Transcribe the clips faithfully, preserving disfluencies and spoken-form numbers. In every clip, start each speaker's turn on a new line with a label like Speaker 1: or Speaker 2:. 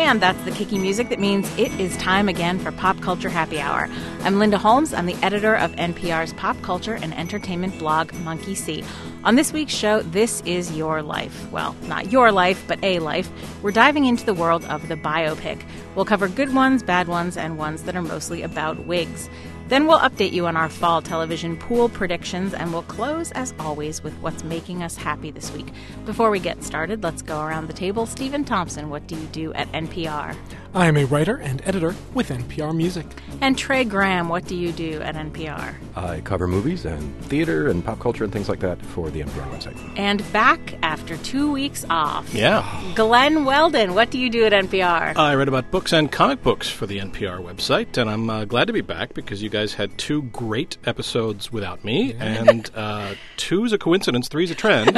Speaker 1: And that's the kicky music that means it is time again for Pop Culture Happy Hour. I'm Linda Holmes. I'm the editor of N P R's pop culture and entertainment blog, Monkey See. On this week's show, This Is Your Life. Well, not your life, but a life. We're diving into the world of the biopic. We'll cover good ones, bad ones, and ones that are mostly about wigs. Then we'll update you on our fall television pool predictions, and we'll close, as always, with what's making us happy this week. Before we get started, let's go around the table. Stephen Thompson, what do you do at N P R?
Speaker 2: I am a writer and editor with N P R Music.
Speaker 1: And Trey Graham, what do you do at N P R?
Speaker 3: I cover movies and theater and pop culture and things like that for the N P R website.
Speaker 1: And back after two weeks off.
Speaker 4: Yeah.
Speaker 1: Glenn Weldon, what do you do at N P R?
Speaker 4: I write about books and comic books for the N P R website, and I'm uh, glad to be back because you guys had two great episodes without me, and uh, two's a coincidence, three's a trend.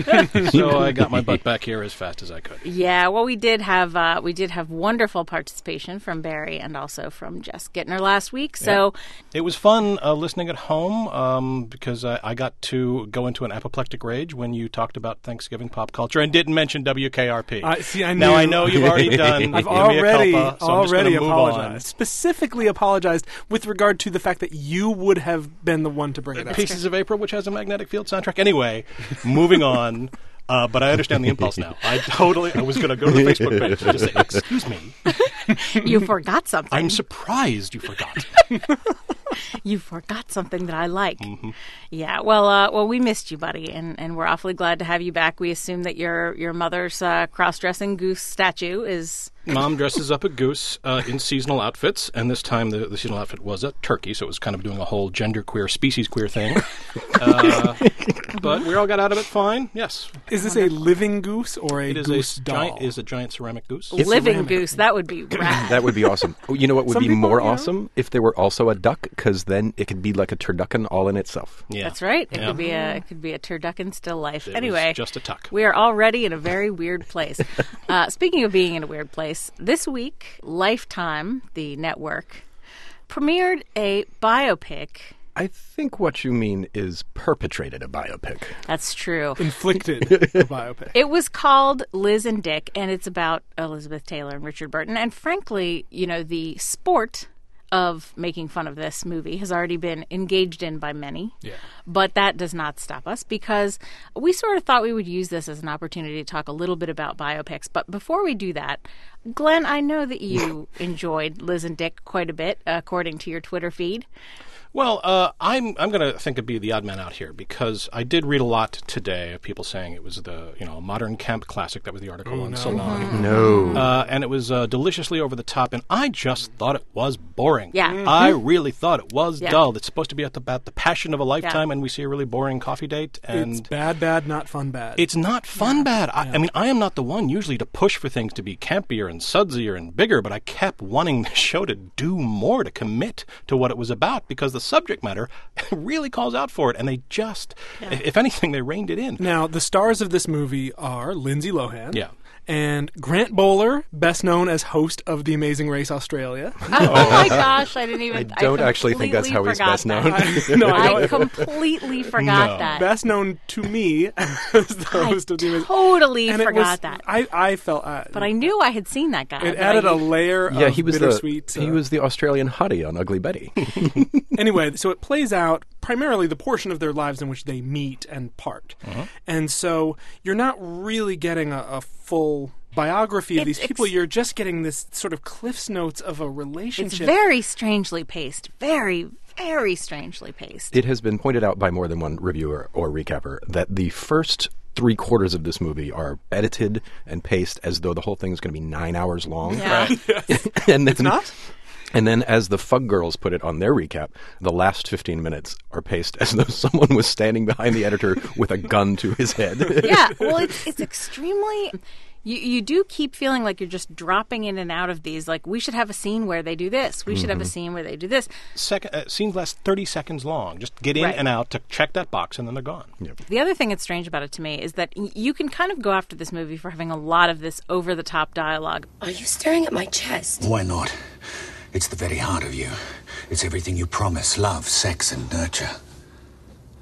Speaker 4: So I got my butt back here as fast as I could.
Speaker 1: Yeah, well, we did have uh, we did have wonderful participation from Barry and also from Jess Gittner last week. So
Speaker 4: yeah. It was fun uh, listening at home um, because I, I got to go into an apoplectic rage when you talked about Thanksgiving pop culture and didn't mention W K R P.
Speaker 2: Uh, see, I
Speaker 4: now I know you've already done.
Speaker 2: I've already
Speaker 4: culpa, so
Speaker 2: already
Speaker 4: I'm
Speaker 2: apologized. Specifically apologized with regard to the fact that you would have been the one to bring it up.
Speaker 4: Pieces of April, which has a Magnetic Field soundtrack. Anyway, moving on. Uh, but I understand the impulse now. I totally, I was going to go to the Facebook page and just say, excuse me.
Speaker 1: You forgot something.
Speaker 4: I'm surprised you forgot.
Speaker 1: You forgot something that I like.
Speaker 4: Mm-hmm.
Speaker 1: Yeah, well, uh, well, we missed you, buddy, and, and we're awfully glad to have you back. We assume that your your mother's uh, cross-dressing goose statue is...
Speaker 4: Mom dresses up a goose uh, in seasonal outfits, and this time the, the seasonal outfit was a turkey, so it was kind of doing a whole gender-queer, species-queer thing. uh, but we all got out of it fine, yes.
Speaker 2: Is this a living goose or a
Speaker 4: it is
Speaker 2: goose
Speaker 4: a
Speaker 2: doll?
Speaker 4: Giant, it is a giant ceramic goose.
Speaker 1: Living
Speaker 2: ceramic.
Speaker 1: goose, that would be rad.
Speaker 3: That would be awesome. You know what would
Speaker 2: Some
Speaker 3: be
Speaker 2: people,
Speaker 3: more
Speaker 2: you know.
Speaker 3: awesome? If there were also a duck, because then it could be like a turducken all in itself.
Speaker 4: Yeah.
Speaker 1: That's right. It
Speaker 4: Yeah.
Speaker 1: could be a it could be a turducken still life.
Speaker 4: It
Speaker 1: anyway,
Speaker 4: was just a tuck.
Speaker 1: We are already in a very weird place. uh, speaking of being in a weird place, this week, Lifetime, the network, premiered a biopic.
Speaker 3: I think what you mean is perpetrated a biopic.
Speaker 1: That's true.
Speaker 2: Inflicted a biopic.
Speaker 1: It was called Liz and Dick, and it's about Elizabeth Taylor and Richard Burton. And frankly, you know, the sport of making fun of this movie has already been engaged in by many.
Speaker 2: Yeah.
Speaker 1: But that does not stop us because we sort of thought we would use this as an opportunity to talk a little bit about biopics. But before we do that, Glenn, I know that you enjoyed Liz and Dick quite a bit, according to your Twitter feed.
Speaker 4: Well, uh, I'm I'm going to think of be the odd man out here because I did read a lot today of people saying it was the you know modern camp classic. That was the article
Speaker 2: Oh,
Speaker 4: on
Speaker 2: no.
Speaker 4: Salon.
Speaker 3: No.
Speaker 4: Uh, and it was uh, deliciously over the top, and I just thought it was boring.
Speaker 1: Yeah. Mhm.
Speaker 4: I really thought it was
Speaker 1: Yeah.
Speaker 4: dull. It's supposed to be about the passion of a lifetime, and we see a really boring coffee date. And
Speaker 2: It's bad, bad, not fun, bad.
Speaker 4: It's not fun bad. I, I mean, I am not the one usually to push for things to be campier and sudsier and bigger, but I kept wanting the show to do more, to commit to what it was about, because the subject matter really calls out for it, and they just,
Speaker 1: Yeah.
Speaker 4: if, if anything, they reined it in.
Speaker 2: Now, the stars of this movie are Lindsay Lohan.
Speaker 4: Yeah.
Speaker 2: And Grant Bowler, best known as host of The Amazing Race Australia.
Speaker 1: Oh, oh my gosh, I didn't even...
Speaker 3: I don't actually think that's how he's
Speaker 1: completely
Speaker 3: best
Speaker 1: forgot
Speaker 3: known.
Speaker 1: that.
Speaker 2: I, no, I
Speaker 1: I
Speaker 2: don't.
Speaker 1: completely forgot
Speaker 4: No.
Speaker 1: that.
Speaker 2: Best known to me as the host
Speaker 1: I
Speaker 2: of The Amazing
Speaker 1: totally
Speaker 2: and it
Speaker 1: forgot
Speaker 2: was-
Speaker 1: that.
Speaker 2: I, I felt... Uh,
Speaker 1: But I knew I had seen that guy.
Speaker 2: It
Speaker 1: but
Speaker 2: added
Speaker 1: I-
Speaker 2: a layer
Speaker 3: Yeah,
Speaker 2: of
Speaker 3: he was the
Speaker 2: bittersweet...
Speaker 3: he
Speaker 2: uh,
Speaker 3: was the Australian hottie on Ugly Betty.
Speaker 2: Anyway, so it plays out primarily the portion of their lives in which they meet and part.
Speaker 4: Uh-huh.
Speaker 2: And so you're not really getting a, a full biography of
Speaker 1: It's
Speaker 2: these people.
Speaker 1: ex-
Speaker 2: You're just getting this sort of Cliff's Notes of a
Speaker 1: It's
Speaker 2: relationship.
Speaker 1: very strangely paced. Very, very strangely paced.
Speaker 3: It has been pointed out by more than one reviewer or recapper that the first three quarters of this movie are edited and paced as though the whole thing is going to be nine hours long.
Speaker 1: Yeah.
Speaker 3: and then,
Speaker 2: It's not?
Speaker 3: And then, as the Fug Girls put it on their recap, the last fifteen minutes are paced as though someone was standing behind the editor with a gun to his head.
Speaker 1: Yeah, well, it's it's extremely... You you do keep feeling like you're just dropping in and out of these. Like, we should have a scene where they do this. We should have a scene where they do this.
Speaker 4: Second, uh, scenes last thirty seconds long. Just get in
Speaker 1: Right.
Speaker 4: and out to check that box, and then they're gone.
Speaker 1: The other thing that's strange about it to me is that y- you can kind of go after this movie for having a lot of this over-the-top dialogue.
Speaker 5: Are you staring at my chest?
Speaker 6: Why not? It's the very heart of you. It's everything you promise: love, sex, and nurture.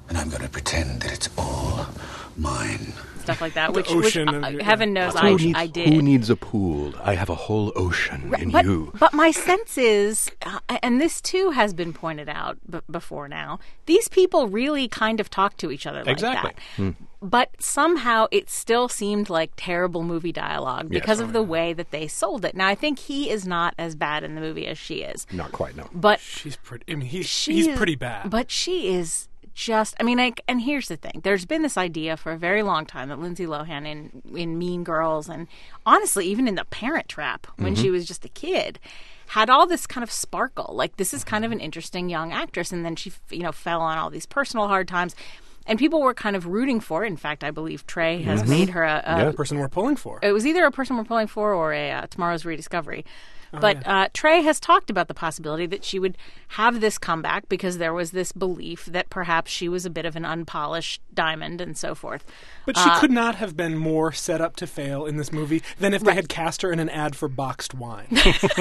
Speaker 6: And I'm going to pretend that it's all mine.
Speaker 1: Stuff like that, which,
Speaker 2: ocean
Speaker 1: which
Speaker 2: and
Speaker 1: uh,
Speaker 2: your-
Speaker 1: heaven knows
Speaker 3: Who
Speaker 1: I,
Speaker 3: needs,
Speaker 1: I did.
Speaker 3: Who needs a pool? I have a whole ocean in
Speaker 1: but,
Speaker 3: you.
Speaker 1: but my sense is, uh, and this too has been pointed out b- before now, these people really kind of talk to each other like
Speaker 4: Exactly.
Speaker 1: that. But somehow it still seemed like terrible movie dialogue because
Speaker 3: Yes.
Speaker 1: of the way that they sold it. Now, I think he is not as bad in the movie as she is.
Speaker 3: Not quite, no.
Speaker 1: But
Speaker 2: She's pretty. I mean, he's
Speaker 1: she
Speaker 2: he's
Speaker 1: is-
Speaker 2: pretty bad.
Speaker 1: But she is just. I mean, like, and here's the thing: there's been this idea for a very long time that Lindsay Lohan in in Mean Girls, and honestly, even in The Parent Trap when she was just a kid, had all this kind of sparkle. Like, this is kind of an interesting young actress, and then she, you know, fell on all these personal hard times. And people were kind of rooting for it. In fact, I believe Trey has made her a, a
Speaker 3: Yeah.
Speaker 2: the person we're pulling for.
Speaker 1: it was either a person we're pulling for or a uh, Tomorrow's Rediscovery. But uh, Trey has talked about the possibility that she would have this comeback because there was this belief that perhaps she was a bit of an unpolished diamond and so forth.
Speaker 2: But she could not have been more set up to fail in this movie than if they had cast her in an ad for boxed wine.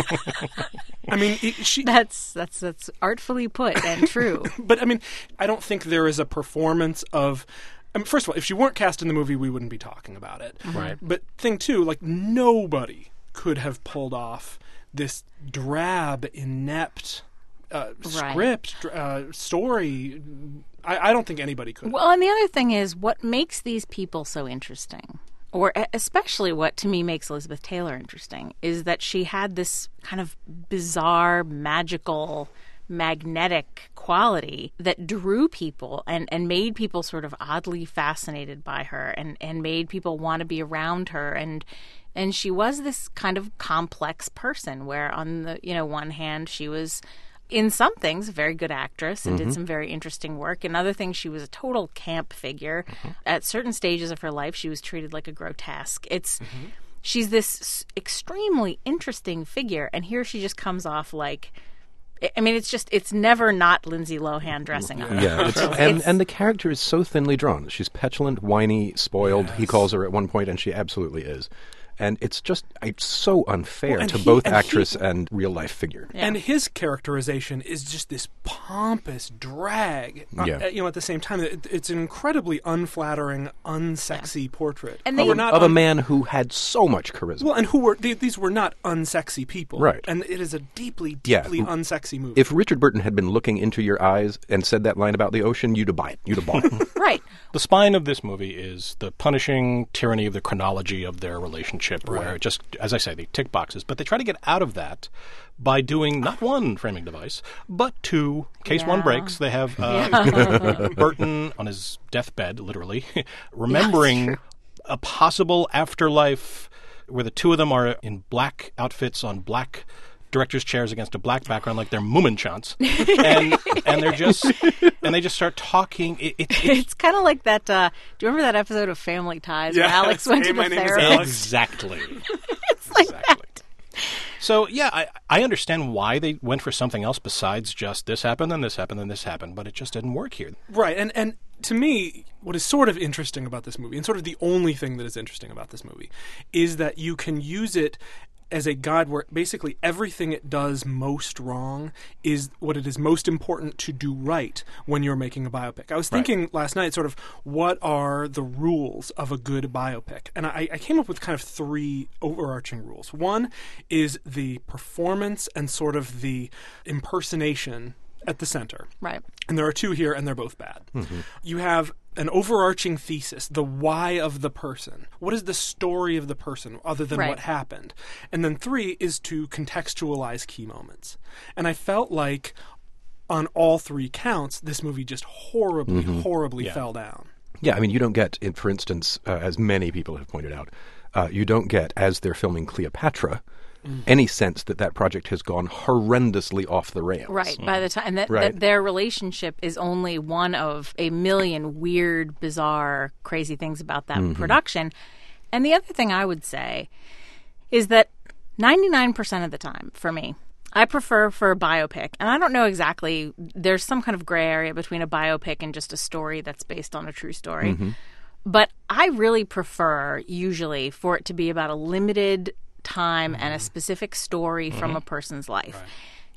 Speaker 2: I mean, it, she.
Speaker 1: That's that's that's artfully put and true.
Speaker 2: But I mean, I don't think there is a performance of. I mean, first of all, if she weren't cast in the movie, we wouldn't be talking about it.
Speaker 4: Right.
Speaker 2: But thing two, like nobody could have pulled off this drab, inept uh,
Speaker 1: Right.
Speaker 2: script, uh, story. I, I don't think anybody could.
Speaker 1: Well, and the other thing is what makes these people so interesting, or e- especially what to me makes Elizabeth Taylor interesting, is that she had this kind of bizarre, magical, magnetic quality that drew people and, and made people sort of oddly fascinated by her and, and made people want to be around her. And and she was this kind of complex person where on the, you know, one hand she was in some things a very good actress and did some very interesting work. In other things she was a total camp figure. At certain stages of her life she was treated like a grotesque. It's she's this s- extremely interesting figure, and here she just comes off like I mean, it's just, it's never not Lindsay Lohan dressing up.
Speaker 3: Yeah, it's,
Speaker 1: So
Speaker 3: and
Speaker 1: it's-
Speaker 3: and the character is so thinly drawn. She's petulant, whiny, spoiled. He calls her at one point, and she absolutely is. And it's just it's so unfair
Speaker 2: Well, and
Speaker 3: to
Speaker 2: he-
Speaker 3: both
Speaker 2: and he-
Speaker 3: actress and real life figure.
Speaker 1: Yeah.
Speaker 2: And his characterization is just this pompous drag. uh,
Speaker 3: Yeah.
Speaker 2: you know, at the same time, it, it's an incredibly unflattering, unsexy portrait.
Speaker 1: And
Speaker 2: But
Speaker 1: they-
Speaker 2: we're not
Speaker 3: Of a
Speaker 2: un-
Speaker 3: man who had so much charisma.
Speaker 2: Well, and who were th- these were not unsexy people,
Speaker 3: Right.
Speaker 2: And it is a deeply,
Speaker 3: Yeah.
Speaker 2: deeply unsexy movie.
Speaker 3: If Richard Burton had been looking into your eyes and said that line about the ocean, you'd have bought it. You'd have bought it.
Speaker 1: Right.
Speaker 4: The spine of this movie is the punishing tyranny of the chronology of their relationship, where it just, as I say, they tick boxes. But they try to get out of that by doing not one framing device, but two. In case one
Speaker 1: Yeah.
Speaker 4: breaks, they have uh, Burton on his deathbed, literally, remembering a possible afterlife where the two of them are in black outfits on black director's chairs against a black background, like they're Moominchants, and and they're just and they just start talking. It, it, it,
Speaker 1: It's kind of like that. Uh, do you remember that episode of Family Ties where
Speaker 2: Yes.
Speaker 1: Alex went
Speaker 2: Hey,
Speaker 1: to
Speaker 2: my
Speaker 1: the
Speaker 2: name is
Speaker 1: therapist?
Speaker 2: Alex.
Speaker 4: exactly.
Speaker 1: It's like
Speaker 4: Exactly.
Speaker 1: that.
Speaker 4: So yeah, I, I understand why they went for something else besides just this happened, then this happened, then this happened, but it just didn't work here.
Speaker 2: Right, and and to me, what is sort of interesting about this movie, and sort of the only thing that is interesting about this movie, is that you can use it as a guide where basically everything it does most wrong is what it is most important to do right when you're making a biopic. I was thinking last night, sort of, what are the rules of a good biopic? And I, I came up with kind of three overarching rules. One is the performance and sort of the impersonation at the center.
Speaker 1: Right.
Speaker 2: And there are two here, and they're both bad. You have an overarching thesis, the why of the person. What is the story of the person other than
Speaker 1: Right.
Speaker 2: what happened? And then three is to contextualize key moments. And I felt like on all three counts, this movie just horribly, horribly
Speaker 4: Yeah.
Speaker 2: fell down.
Speaker 3: Yeah, I mean, you don't get, in, for instance, uh, as many people have pointed out, uh, you don't get, as they're filming Cleopatra, any sense that that project has gone horrendously off the rails.
Speaker 1: Right. By the time and that,
Speaker 3: Right.
Speaker 1: that their relationship is only one of a million weird, bizarre, crazy things about that production. And the other thing I would say is that ninety-nine percent of the time, for me, I prefer for a biopic, and I don't know exactly, there's some kind of gray area between a biopic and just a story that's based on a true story. But I really prefer, usually, for it to be about a limited time and a specific story from a person's life.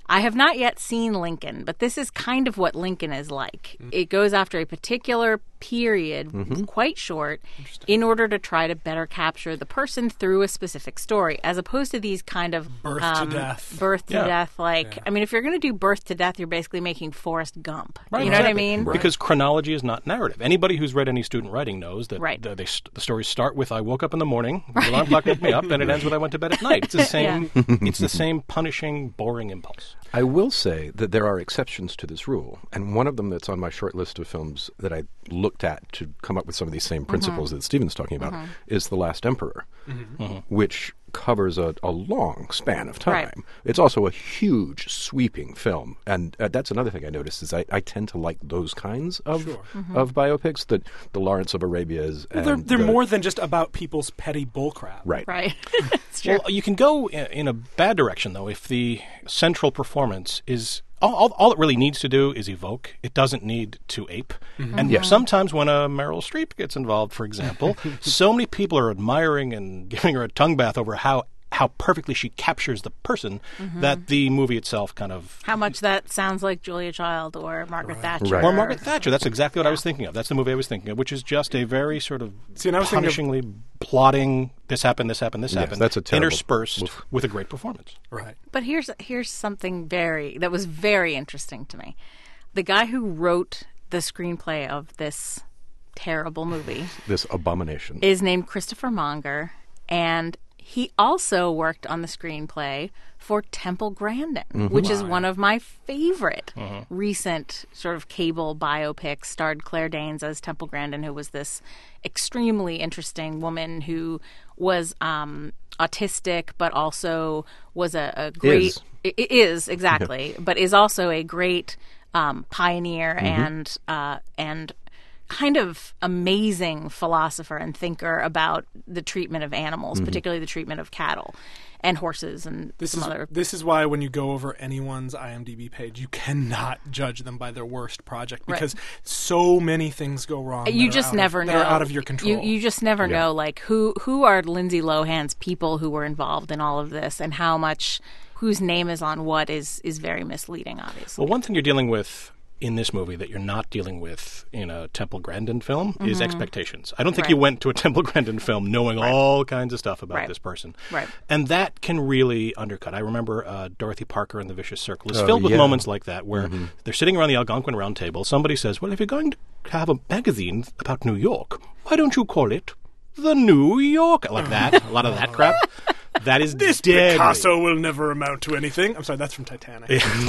Speaker 1: I have not yet seen Lincoln, but this is kind of what Lincoln is like. Mm. It goes after a particular period, mm-hmm. quite short, in order to try to better capture the person through a specific story, as opposed to these kind of
Speaker 2: birth
Speaker 1: um,
Speaker 2: to death,
Speaker 1: birth to
Speaker 4: yeah.
Speaker 1: death. Like,
Speaker 2: yeah.
Speaker 1: I mean, if you're going to do birth to death, you're basically making Forrest Gump.
Speaker 4: Right,
Speaker 1: you know
Speaker 4: exactly.
Speaker 1: what I mean?
Speaker 3: Right.
Speaker 4: Because chronology is not narrative. Anybody who's read any student writing knows that
Speaker 1: right.
Speaker 4: the, they, the stories start with "I woke up in the morning, the alarm clock woke me up," and it ends with "I went to bed at night." It's the same.
Speaker 1: Yeah.
Speaker 4: It's the same punishing, boring impulse.
Speaker 3: I will say that there are exceptions to this rule, and one of them that's on my short list of films that I looked at to come up with some of these same principles mm-hmm. that Stephen's talking about mm-hmm. is The Last Emperor, mm-hmm. Mm-hmm. which covers a, a long span of time.
Speaker 1: Right.
Speaker 3: It's also a huge, sweeping film, and uh, that's another thing I noticed is I, I tend to like those kinds of
Speaker 2: sure.
Speaker 1: mm-hmm.
Speaker 3: of biopics, that the Lawrence of Arabia's.
Speaker 2: Well,
Speaker 3: and
Speaker 2: they're they're
Speaker 3: the,
Speaker 2: more than just about people's petty bullcrap.
Speaker 3: Right.
Speaker 1: Right. It's true.
Speaker 4: Well, you can go in, in a bad direction, though, if the central performance is... All, all, all it really needs to do is evoke. It doesn't need to ape. Mm-hmm. And
Speaker 3: yes.
Speaker 4: sometimes when a Meryl Streep gets involved, for example, so many people are admiring and giving her a tongue bath over how how perfectly she captures the person mm-hmm. that the movie itself kind of...
Speaker 1: How much that sounds like Julia Child or Margaret
Speaker 2: right.
Speaker 1: Thatcher.
Speaker 3: Right.
Speaker 4: Or Margaret Thatcher. That's exactly what yeah. I was thinking of. That's the movie I was thinking of, which is just a very sort of
Speaker 2: See, and I was
Speaker 4: punishingly of... plotting, this happened, this happened, this
Speaker 3: yes,
Speaker 4: happened,
Speaker 3: that's a terrible...
Speaker 4: interspersed
Speaker 3: Oof.
Speaker 4: with a great performance.
Speaker 2: Right.
Speaker 1: But here's here's something very that was very interesting to me. The guy who wrote the screenplay of this terrible movie,
Speaker 3: this abomination,
Speaker 1: is named Christopher Monger, and he also worked on the screenplay for Temple Grandin, mm-hmm. which is one of my favorite mm-hmm. recent sort of cable biopics. Starred Claire Danes as Temple Grandin, who was this extremely interesting woman who was um, autistic, but also was a, a great...
Speaker 3: Is.
Speaker 1: I- is, exactly, but is also a great um, pioneer mm-hmm. and uh, and... kind of amazing philosopher and thinker about the treatment of animals, mm-hmm. particularly the treatment of cattle and horses and
Speaker 2: this
Speaker 1: some
Speaker 2: is,
Speaker 1: other...
Speaker 2: This is why when you go over anyone's IMDb page, you cannot judge them by their worst project because right. so many things go wrong.
Speaker 1: You just never
Speaker 2: of,
Speaker 1: know.
Speaker 2: That are out of your control.
Speaker 1: You, you just never
Speaker 3: yeah.
Speaker 1: know, like, who, who are Lindsay Lohan's people who were involved in all of this and how much... whose name is on what is, is very misleading, obviously.
Speaker 4: Well, one thing you're dealing with in this movie that you're not dealing with in a Temple Grandin film mm-hmm. is expectations. I don't think
Speaker 1: right.
Speaker 4: you went to a Temple Grandin film knowing
Speaker 1: right.
Speaker 4: all kinds of stuff about
Speaker 1: right.
Speaker 4: this person.
Speaker 1: Right.
Speaker 4: And that can really undercut. I remember uh, Dorothy Parker and the Vicious Circle is
Speaker 3: oh,
Speaker 4: filled with
Speaker 3: yeah.
Speaker 4: moments like that where
Speaker 3: mm-hmm.
Speaker 4: they're sitting around the Algonquin Round Table. Somebody says, well, if you're going to have a magazine about New York, why don't you call it The New York? Like that. A lot of that crap. That is
Speaker 2: this
Speaker 4: deadly.
Speaker 2: Picasso will never amount to anything. I'm sorry, that's from Titanic.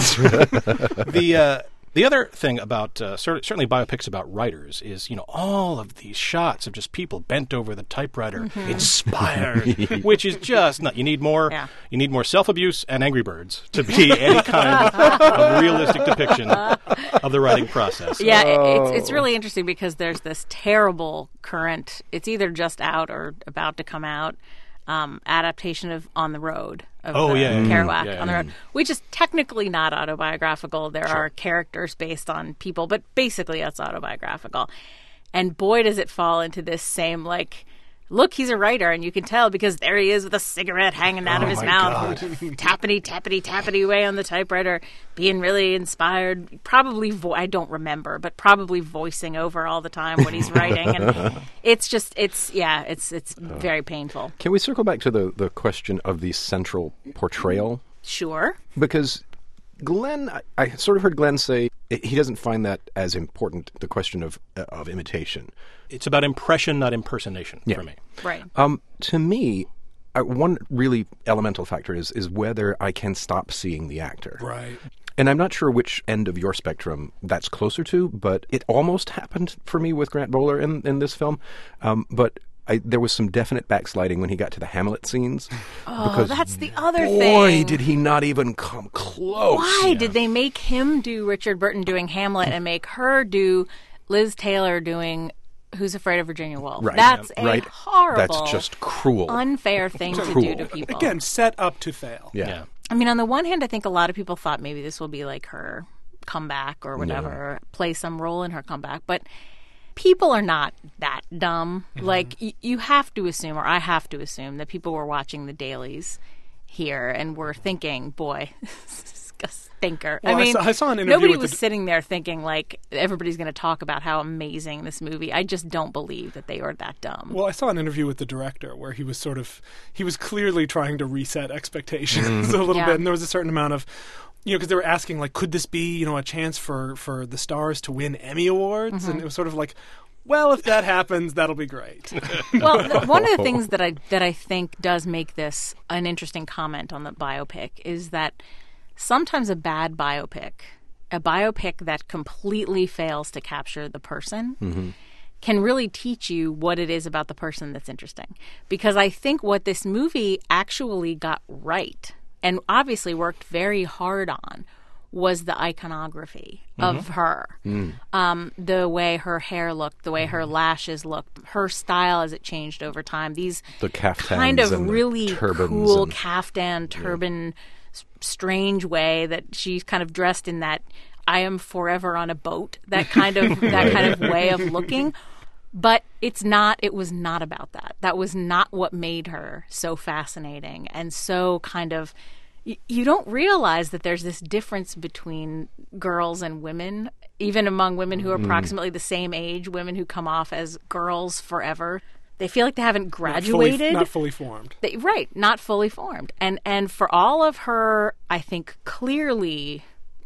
Speaker 4: the uh, the other thing about uh, cer- certainly biopics about writers is, you know, all of these shots of just people bent over the typewriter, mm-hmm. inspired, which is just not. You need more. Yeah. You need more self abuse and Angry Birds to be any kind of realistic depiction of the writing process.
Speaker 1: Yeah, oh. it's it's really interesting because there's this terrible current. It's either just out or about to come out. Um, adaptation of On the Road of
Speaker 4: oh,
Speaker 1: the
Speaker 4: yeah,
Speaker 1: Kerouac
Speaker 4: yeah, yeah.
Speaker 1: On the Road, which is technically not autobiographical. There
Speaker 4: sure.
Speaker 1: are characters based on people, but basically it's autobiographical. And boy, does it fall into this same, like, look, he's a writer, and you can tell because there he is with a cigarette hanging out
Speaker 2: oh
Speaker 1: of his
Speaker 2: my
Speaker 1: mouth,
Speaker 2: God.
Speaker 1: tappity, tappity, tappity away on the typewriter, being really inspired. Probably, vo- I don't remember, but probably voicing over all the time what he's writing, and it's just, it's yeah, it's it's very painful.
Speaker 3: Can we circle back to the, the question of the central portrayal?
Speaker 1: Sure.
Speaker 3: Because Glenn, I, I sort of heard Glenn say he doesn't find that as important, the question of uh, of imitation.
Speaker 4: It's about impression, not impersonation,
Speaker 3: yeah.
Speaker 4: for me.
Speaker 1: Right.
Speaker 3: Um, to me, uh, one really elemental factor is is whether I can stop seeing the actor.
Speaker 2: Right.
Speaker 3: And I'm not sure which end of your spectrum that's closer to, but it almost happened for me with Grant Bowler in, in this film. Um, but I, there was some definite backsliding when he got to the Hamlet scenes.
Speaker 1: Oh,
Speaker 3: because
Speaker 1: that's the other
Speaker 3: boy,
Speaker 1: thing.
Speaker 3: Boy, did he not even come close.
Speaker 1: Why
Speaker 3: yeah.
Speaker 1: did they make him do Richard Burton doing Hamlet and make her do Liz Taylor doing Who's Afraid of Virginia Woolf?
Speaker 3: Right.
Speaker 1: That's
Speaker 3: yeah.
Speaker 1: a
Speaker 3: right.
Speaker 1: horrible,
Speaker 3: That's just cruel,
Speaker 1: unfair thing to
Speaker 3: cruel.
Speaker 1: do to people.
Speaker 2: Again, set up to fail.
Speaker 3: Yeah.
Speaker 4: yeah.
Speaker 1: I mean, on the one hand, I think a lot of people thought maybe this will be like her comeback or whatever,
Speaker 3: No.
Speaker 1: or play some role in her comeback. But people are not that dumb. Mm-hmm. Like, y- you have to assume, or I have to assume, that people were watching the dailies here and were thinking, boy, a stinker.
Speaker 2: Well,
Speaker 1: I
Speaker 2: I
Speaker 1: mean,
Speaker 2: saw- I saw an interview
Speaker 1: nobody
Speaker 2: with
Speaker 1: was
Speaker 2: the-
Speaker 1: sitting there thinking like everybody's going to talk about how amazing this movie. I just don't believe that they are that dumb.
Speaker 2: Well, I saw an interview with the director where he was sort of he was clearly trying to reset expectations a little
Speaker 1: Yeah.
Speaker 2: bit, and there was a certain amount of. You know, because they were asking, like, could this be, you know, a chance for, for the stars to win Emmy Awards?
Speaker 1: Mm-hmm.
Speaker 2: And it was sort of like, well, if that happens, that'll be great.
Speaker 1: Well, th- one of the things that I that I think does make this an interesting comment on the biopic is that sometimes a bad biopic, a biopic that completely fails to capture the person, can really teach you what it is about the person that's interesting. Because I think what this movie actually got right, and obviously worked very hard on, was the iconography of her. Um, the way her hair looked, the way her lashes looked, her style as it changed over time. These
Speaker 3: The caftans
Speaker 1: kind of
Speaker 3: and the
Speaker 1: really
Speaker 3: turbans
Speaker 1: cool
Speaker 3: and-
Speaker 1: caftan, turban, s- strange way that she's kind of dressed in that I am forever on a boat, that kind of that kind of way of looking. But it's not, it was not about that. That was not what made her so fascinating and so kind of, y- you don't realize that there's this difference between girls and women, even among women who are approximately the same age, women who come off as girls forever. They feel like they haven't
Speaker 2: Not
Speaker 1: graduated.
Speaker 2: fully, not fully formed.
Speaker 1: They, right, not fully formed. And and for all of her, I think, clearly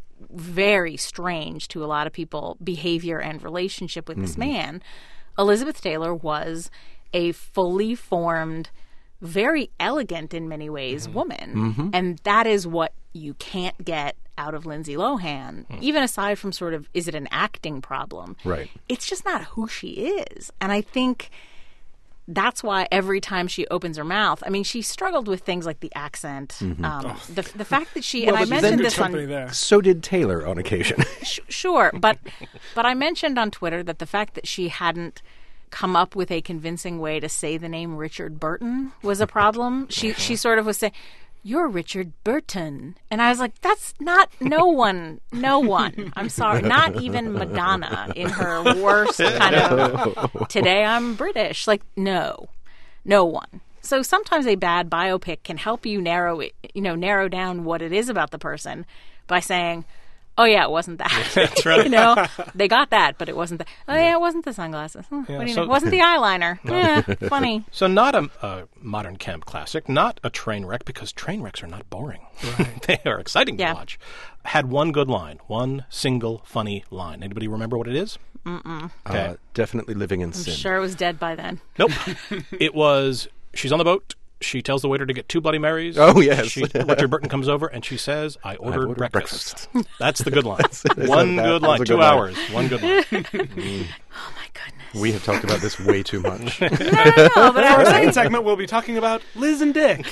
Speaker 1: very strange to a lot of people behavior and relationship with this man, Elizabeth Taylor was a fully formed, very elegant in many ways woman. And that is what you can't get out of Lindsay Lohan, even aside from sort of, is it an acting problem?
Speaker 3: Right.
Speaker 1: It's just not who she is. And I think that's why every time she opens her mouth, I mean, she struggled with things like the accent, um, the the fact that she,
Speaker 2: Well,
Speaker 1: and I
Speaker 2: but then
Speaker 1: mentioned
Speaker 2: good
Speaker 1: this
Speaker 2: company
Speaker 1: on,
Speaker 2: there.
Speaker 3: So did Taylor on occasion.
Speaker 1: sh- sure, but but I mentioned on Twitter that the fact that she hadn't come up with a convincing way to say the name Richard Burton was a problem. She she sort of was saying, "You're Richard Burton," and I was like, "That's not no one, no one. I'm sorry, not even Madonna in her worst kind of. Today I'm British. Like, no, no one." So sometimes a bad biopic can help you narrow it, you know, narrow down what it is about the person by saying, "Oh yeah, it wasn't that."
Speaker 4: That's right.
Speaker 1: You know, they got that, but it wasn't that. Oh yeah, it wasn't the sunglasses. Hmm,
Speaker 4: Yeah,
Speaker 1: what do you
Speaker 4: so-
Speaker 1: know? It wasn't the eyeliner. Yeah, funny.
Speaker 4: So not a, a modern camp classic, not a train wreck, because train wrecks are not boring. They are exciting
Speaker 1: Yeah.
Speaker 4: to watch. Had one good line, one single funny line. Anybody remember what it is?
Speaker 1: Mm-mm.
Speaker 4: Okay.
Speaker 3: Uh, definitely living in
Speaker 1: I'm
Speaker 3: sin.
Speaker 1: sure it was dead by then.
Speaker 4: Nope. It was, she's on the boat. She tells the waiter to get two Bloody Marys.
Speaker 3: Oh, yes.
Speaker 4: She, Richard Burton comes over and she says, I ordered,
Speaker 3: ordered
Speaker 4: breakfast. That's the good line.
Speaker 3: That's
Speaker 4: One
Speaker 3: a- that
Speaker 4: good
Speaker 3: was
Speaker 4: line.
Speaker 3: a
Speaker 4: Two
Speaker 3: good line.
Speaker 4: hours. One good line.
Speaker 1: Oh my goodness.
Speaker 3: We have talked about this way too much.
Speaker 1: No, no, no, but
Speaker 2: Our
Speaker 1: I,
Speaker 2: second segment, we'll be talking about Liz and Dick.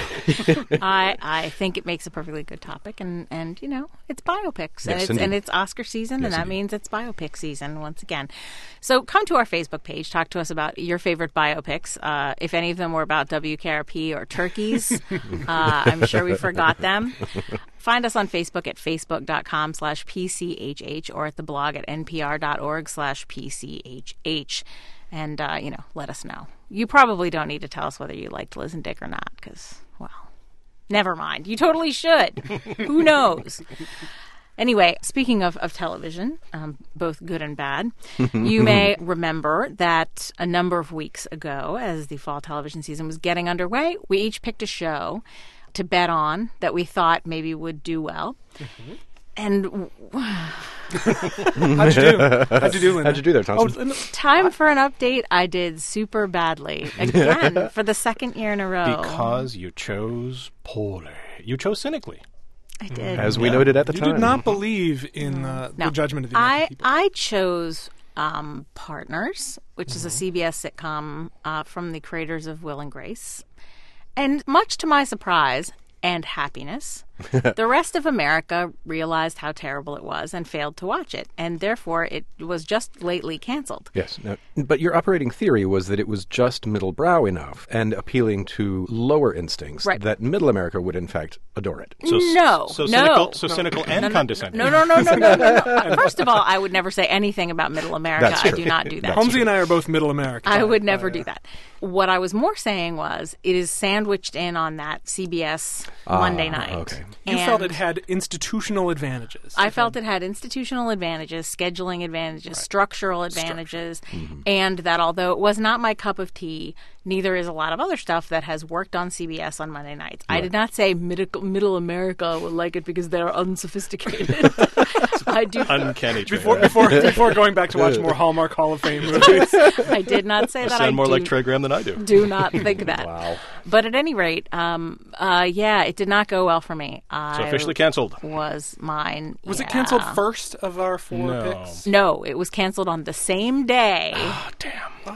Speaker 1: I I think it makes a perfectly good topic, and, and you know, it's biopics, and
Speaker 3: Yes,
Speaker 1: it's
Speaker 3: indeed.
Speaker 1: and it's Oscar season,
Speaker 3: Yes,
Speaker 1: and that
Speaker 3: indeed.
Speaker 1: means it's biopic season once again. So come to our Facebook page, talk to us about your favorite biopics. Uh, if any of them were about W K R P or turkeys, uh, I'm sure we forgot them. Find us on Facebook at facebook.com slash PCHH or at the blog at npr.org slash PCHH. And, uh, you know, let us know. You probably don't need to tell us whether you liked Liz and Dick or not, because, well, never mind. You totally should. Who knows? Anyway, speaking of, of television, um, both good and bad, you may remember that a number of weeks ago, as the fall television season was getting underway, we each picked a show to bet on that we thought maybe would do well. And
Speaker 2: How'd you do? How'd you do, Linda?
Speaker 3: How'd you do there,
Speaker 2: Oh,
Speaker 3: Thompson?
Speaker 2: Linda,
Speaker 1: time for an update, I did super badly. Again, for the second year in a row.
Speaker 4: Because you chose poorly. You chose cynically.
Speaker 1: I did.
Speaker 3: As we noted at the
Speaker 2: you
Speaker 3: time.
Speaker 2: did not believe in uh,
Speaker 1: No.
Speaker 2: the judgment of the American
Speaker 1: I,
Speaker 2: people.
Speaker 1: I chose um, Partners, which is a C B S sitcom uh, from the creators of Will and Grace. And much to my surprise and happiness, the rest of America realized how terrible it was and failed to watch it. And therefore, it was just lately canceled.
Speaker 3: Yes, no, but your operating theory was that it was just middle brow enough and appealing to lower instincts
Speaker 1: Right.
Speaker 3: that middle America would in fact adore it.
Speaker 4: So, s-
Speaker 1: No,
Speaker 4: So
Speaker 1: no.
Speaker 4: cynical, so cynical and
Speaker 1: No, no,
Speaker 4: condescending.
Speaker 1: No, no, no, no, no, no, no. First of all, I would never say anything about middle America.
Speaker 3: That's
Speaker 1: I
Speaker 3: true.
Speaker 1: do not do that.
Speaker 3: That's
Speaker 2: Holmesy and I are both middle America.
Speaker 1: I
Speaker 2: by-
Speaker 1: would
Speaker 2: by,
Speaker 1: never
Speaker 2: uh,
Speaker 1: do that. What I was more saying was it is sandwiched in on that C B S Monday night.
Speaker 3: okay.
Speaker 2: You felt
Speaker 1: And
Speaker 2: it had institutional advantages.
Speaker 1: I felt it had institutional advantages, scheduling advantages, structural advantages,
Speaker 2: Mm-hmm.
Speaker 1: and that although it was not my cup of tea, neither is a lot of other stuff that has worked on C B S on Monday nights. I did not say middle, middle America will like it because they're unsophisticated. I do.
Speaker 4: Uncanny
Speaker 2: Before,
Speaker 4: trailer.
Speaker 2: before, before going back to watch more Hallmark Hall of Fame movies.
Speaker 1: I did not say that. I
Speaker 4: Sound more
Speaker 1: do,
Speaker 4: like Trey Graham than I do.
Speaker 1: do not think that.
Speaker 3: Wow.
Speaker 1: But at any rate, um, uh, yeah, it did not go well for me.
Speaker 4: So
Speaker 1: I
Speaker 4: officially canceled.
Speaker 1: was mine.
Speaker 2: Was it
Speaker 1: yeah.
Speaker 2: canceled first of our four
Speaker 4: No.
Speaker 2: picks?
Speaker 1: No, it was canceled on the same day
Speaker 2: Oh, damn.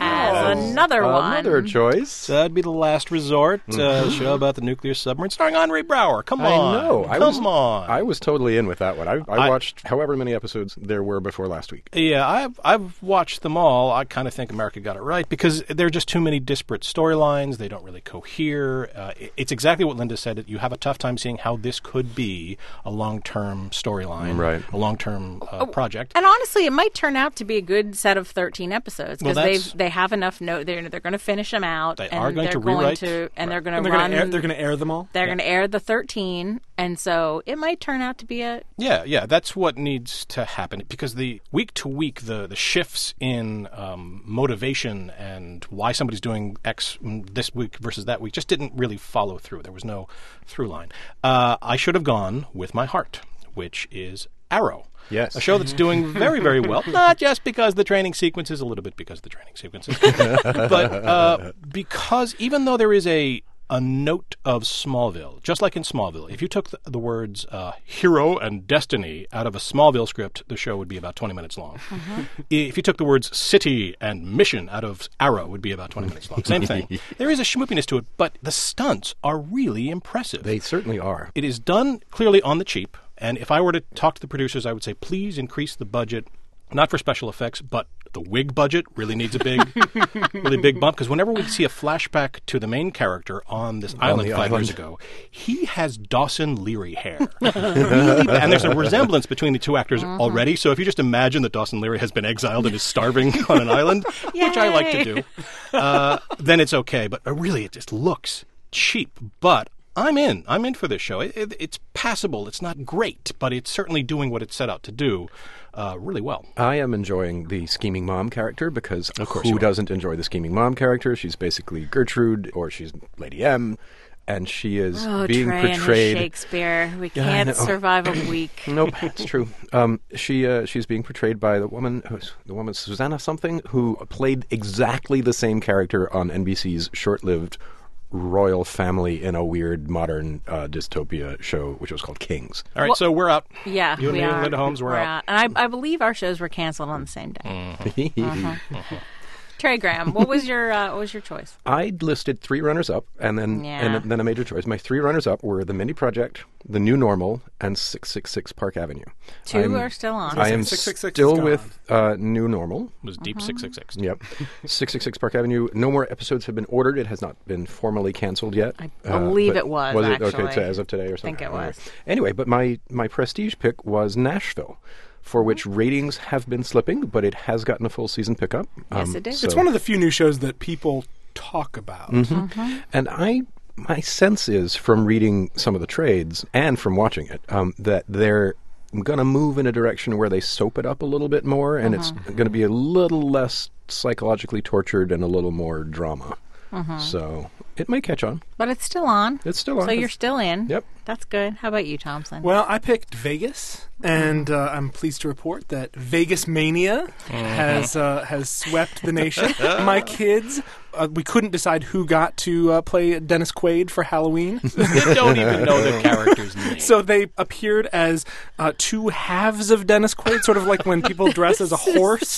Speaker 1: as another one.
Speaker 3: Another choice.
Speaker 4: So that'd be The Last Resort, uh, show about the nuclear submarine starring Andre Brower. Come
Speaker 3: I
Speaker 4: on.
Speaker 3: know. I
Speaker 4: Come
Speaker 3: was,
Speaker 4: on.
Speaker 3: I was totally in with that one. I, I
Speaker 4: I-
Speaker 3: watched however many episodes there were before last week.
Speaker 4: Yeah, I've I've watched them all. I kind of think America got it right because there are just too many disparate storylines. They don't really cohere. Uh, it- it's exactly what Linda said. You have a tough time seeing how this could be a long-term storyline,
Speaker 3: Right.
Speaker 4: a long-term uh, project.
Speaker 1: And honestly, it might turn out to be a good set of thirteen episodes
Speaker 4: Well,
Speaker 1: because
Speaker 4: that's-
Speaker 1: they they have enough note. They're they're going to finish them out.
Speaker 4: They
Speaker 1: and
Speaker 4: are going
Speaker 1: they're
Speaker 4: to
Speaker 1: going
Speaker 4: rewrite.
Speaker 1: to and they're going
Speaker 2: And
Speaker 1: to
Speaker 2: they're
Speaker 1: run.
Speaker 2: going to air, they're going to air them all?
Speaker 1: they're going to air the thirteen, and so it might turn out to be a
Speaker 4: Yeah, yeah, that's what needs to happen because the week to week, the the shifts in um, motivation and why somebody's doing X mm, this week versus that week just didn't really follow through. There was no through line. Uh, I should have gone with my heart, which is Arrow.
Speaker 3: Yes.
Speaker 4: A show that's doing very, very well, not just because the training sequences, a little bit because of the training sequences, but uh, because even though there is a a note of Smallville, just like in Smallville, if you took the, the words uh, hero and destiny out of a Smallville script, the show would be about twenty minutes long. If you took the words city and mission out of Arrow, it would be about twenty minutes long. Same thing. There is a schmoopiness to it, but the stunts are really impressive.
Speaker 3: They certainly are.
Speaker 4: It is done clearly on the cheap, and if I were to talk to the producers, I would say, please increase the budget, not for special effects, but the wig budget really needs a big, really big bump, because whenever we see a flashback to the main character on this island
Speaker 3: the
Speaker 4: five
Speaker 3: island.
Speaker 4: years ago, he has Dawson Leary hair. Really bad. And there's a resemblance between the two actors already, so if you just imagine that Dawson Leary has been exiled and is starving on an island, which I like to do, uh, then it's okay. But uh, really, it just looks cheap. But I'm in. I'm in for this show. It, it, it's passable. It's not great, but it's certainly doing what it's set out to do uh, really well.
Speaker 3: I am enjoying the scheming mom character because
Speaker 4: course you
Speaker 3: who
Speaker 4: are.
Speaker 3: doesn't enjoy the scheming mom character? She's basically Gertrude or she's Lady M, and she is
Speaker 1: oh
Speaker 3: being
Speaker 1: Trey and his
Speaker 3: portrayed.
Speaker 1: Shakespeare. We
Speaker 3: Yeah, I
Speaker 1: can't
Speaker 3: know.
Speaker 1: survive a week.
Speaker 3: Nope, it's true. Um, she uh, she's being portrayed by the woman, who's, the woman Susanna something, who played exactly the same character on N B C's short-lived royal family in a weird modern uh, dystopia show, which was called Kings.
Speaker 4: All right, so we're out.
Speaker 1: Yeah,
Speaker 4: You and
Speaker 1: we
Speaker 4: me
Speaker 1: are.
Speaker 4: and Linda Holmes, we're, out.
Speaker 1: And I, I believe our shows were canceled on the same day.
Speaker 3: Mm-hmm.
Speaker 1: Trey Graham, what was your uh, what was your choice?
Speaker 3: I listed three runners-up, and then
Speaker 1: Yeah.
Speaker 3: and then a major choice. My three runners-up were The Mindy Project, The New Normal, and six six six Park Avenue.
Speaker 1: 2
Speaker 3: I'm-
Speaker 1: are still on.
Speaker 3: I am
Speaker 2: six six six
Speaker 3: still
Speaker 2: is gone.
Speaker 3: with uh, New Normal.
Speaker 4: It was Deep six six six.
Speaker 3: Yep. six six six Park Avenue. No more episodes have been ordered. It has not been formally canceled yet.
Speaker 1: I believe
Speaker 3: but
Speaker 1: it was,
Speaker 3: Was it
Speaker 1: actually.
Speaker 3: okay to, as of today or
Speaker 1: I
Speaker 3: something?
Speaker 1: think it was.
Speaker 3: Anyway, but my, my prestige pick was Nashville, for which ratings have been slipping, but it has gotten a full season pickup.
Speaker 1: Yes, it did.
Speaker 2: It's one of the few new shows that people talk about.
Speaker 1: Mm-hmm.
Speaker 3: And I, my sense is from reading some of the trades and from watching it um, that they're going to move in a direction where they soap it up a little bit more, and it's
Speaker 1: Mm-hmm.
Speaker 3: going to be a little less psychologically tortured and a little more drama.
Speaker 1: Mm-hmm.
Speaker 3: So it may catch on.
Speaker 1: But it's still on.
Speaker 3: It's still on.
Speaker 1: So you're still in.
Speaker 3: Yep.
Speaker 1: That's good. How about you, Thompson?
Speaker 2: Well, I picked Vegas, and uh, I'm pleased to report that Vegas Mania has uh, has swept the nation. My kids, uh, we couldn't decide who got to uh, play Dennis Quaid for Halloween.
Speaker 4: They don't even know the character's name.
Speaker 2: So they appeared as uh, two halves of Dennis Quaid, sort of like when people dress as a horse.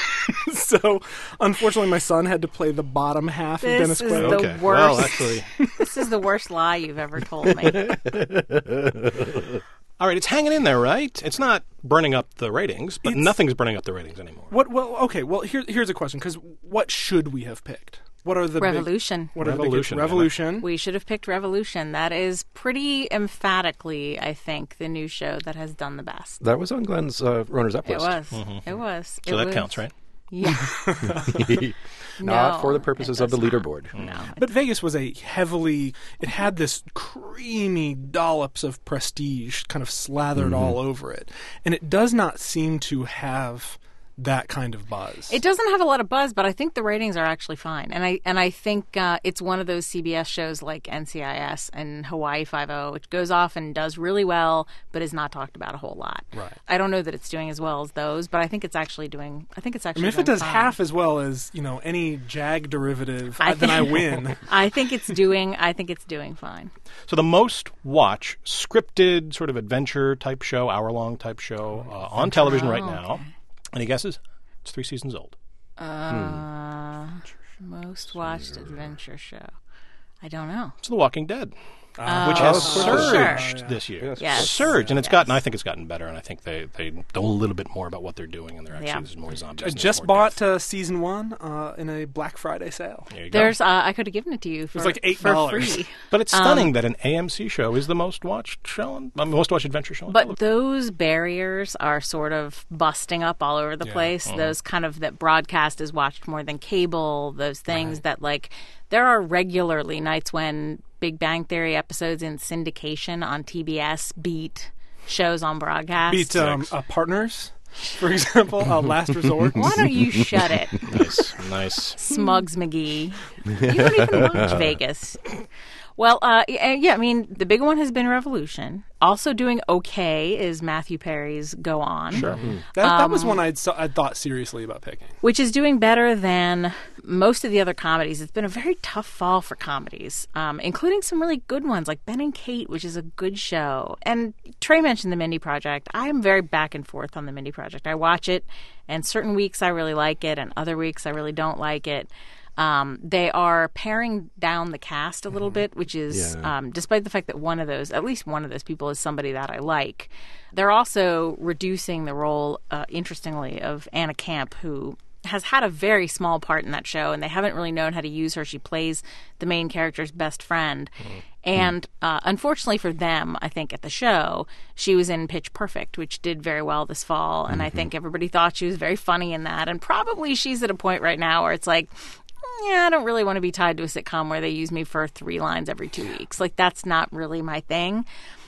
Speaker 2: So, unfortunately, my son had to play the bottom half
Speaker 1: This
Speaker 2: of Dennis
Speaker 1: is
Speaker 2: Quaid.
Speaker 1: the
Speaker 4: okay.
Speaker 1: worst.
Speaker 4: Well, actually,
Speaker 1: This is the worst lie you've ever told me.
Speaker 4: all right, it's hanging in there, right? It's not burning up the ratings, but
Speaker 2: It's-
Speaker 4: nothing's burning up the ratings anymore.
Speaker 2: What? Well, okay. Well, here, here's a question. Because what should we have picked? What are the big-
Speaker 1: Revolution.
Speaker 2: what are
Speaker 4: Revolution,
Speaker 2: the
Speaker 4: man.
Speaker 2: big, Revolution?
Speaker 1: We should have picked Revolution. That is pretty emphatically, I think, the new show that has done the best.
Speaker 3: That was on Glenn's uh, runners-up
Speaker 1: It
Speaker 3: list.
Speaker 1: was. It was.
Speaker 4: So
Speaker 1: It
Speaker 4: that
Speaker 1: was-
Speaker 4: counts, right?
Speaker 1: Yeah.
Speaker 3: Not
Speaker 1: No,
Speaker 3: for the purposes
Speaker 1: it
Speaker 3: of the
Speaker 1: does not.
Speaker 3: leaderboard.
Speaker 1: No.
Speaker 2: But Vegas was a heavily, it had this creamy dollops of prestige kind of slathered all over it. And it does not seem to have that kind of buzz.
Speaker 1: It doesn't have a lot of buzz, but I think the ratings are actually fine. And I and I think uh, it's one of those C B S shows like N C I S and Hawaii Five-O, which goes off and does really well, but is not talked about a whole lot.
Speaker 2: Right.
Speaker 1: I don't know that it's doing as well as those, but I think it's actually doing. I think it's
Speaker 2: I
Speaker 1: actually.
Speaker 2: mean, if it
Speaker 1: doing
Speaker 2: does
Speaker 1: fine.
Speaker 2: half as well as, you know, any Jag derivative,
Speaker 1: I
Speaker 2: uh, then I
Speaker 1: think-
Speaker 2: win.
Speaker 1: I think it's doing. I think it's doing fine.
Speaker 4: So the most watch scripted sort of adventure type show, hour long type show uh, on television right
Speaker 1: Oh,
Speaker 4: now.
Speaker 1: okay.
Speaker 4: Any guesses? It's three seasons old.
Speaker 1: Uh, most watched adventure show. I don't know.
Speaker 4: It's The Walking Dead,
Speaker 1: Oh,
Speaker 4: which has
Speaker 1: sure.
Speaker 4: surged
Speaker 2: Sure.
Speaker 4: this year.
Speaker 3: Yes.
Speaker 1: Yes.
Speaker 4: Surged, and it's
Speaker 1: Yes.
Speaker 4: gotten. I think it's gotten better, and I think they they know a little bit more about what they're doing, and they're actually
Speaker 1: Yeah.
Speaker 4: there's more zombies.
Speaker 2: I
Speaker 4: and there's
Speaker 2: just
Speaker 4: more
Speaker 2: bought
Speaker 4: death.
Speaker 2: uh, season one uh, in a Black Friday sale.
Speaker 4: There you go.
Speaker 1: There's. Uh, I could have given it to you for
Speaker 2: was like eight
Speaker 1: for
Speaker 2: dollars.
Speaker 1: free.
Speaker 4: But it's stunning that an A M C show is the most watched show, on, uh, most watched adventure show. On
Speaker 1: But
Speaker 4: television.
Speaker 1: those barriers are sort of busting up all over the
Speaker 2: Yeah.
Speaker 1: place.
Speaker 4: Mm-hmm.
Speaker 1: Those kind of that broadcast is watched more than cable. Those things that like there are regularly nights when Big Bang Theory episodes in syndication on T B S beat shows on broadcast.
Speaker 2: Beat um, uh, Partners, for example, uh, Last Resort.
Speaker 1: Why don't you shut it,
Speaker 4: nice, nice.
Speaker 1: Smugs McGee? You don't even watch Vegas. Well, uh, y- yeah, I mean, the big one has been Revolution. Also doing okay is Matthew Perry's Go On.
Speaker 4: Sure.
Speaker 2: That, that was
Speaker 1: Um,
Speaker 2: one I'd, so- I'd thought seriously about picking.
Speaker 1: Which is doing better than most of the other comedies. It's been a very tough fall for comedies, um, including some really good ones like Ben and Kate, which is a good show. And Trey mentioned the Mindy Project. I'm very back and forth on the Mindy Project. I watch it, and certain weeks I really like it, and other weeks I really don't like it. Um, they are paring down the cast a little bit, which is,
Speaker 3: Yeah.
Speaker 1: um, despite the fact that one of those, at least one of those people is somebody that I like. They're also reducing the role, uh, interestingly, of Anna Camp, who has had a very small part in that show, and they haven't really known how to use her. She plays the main character's best friend. And uh, unfortunately for them, I think at the show, she was in Pitch Perfect, which did very well this fall. And I think everybody thought she was very funny in that. And probably she's at a point right now where it's like, yeah, I don't really want to be tied to a sitcom where they use me for three lines every two weeks. Like, that's not really my thing.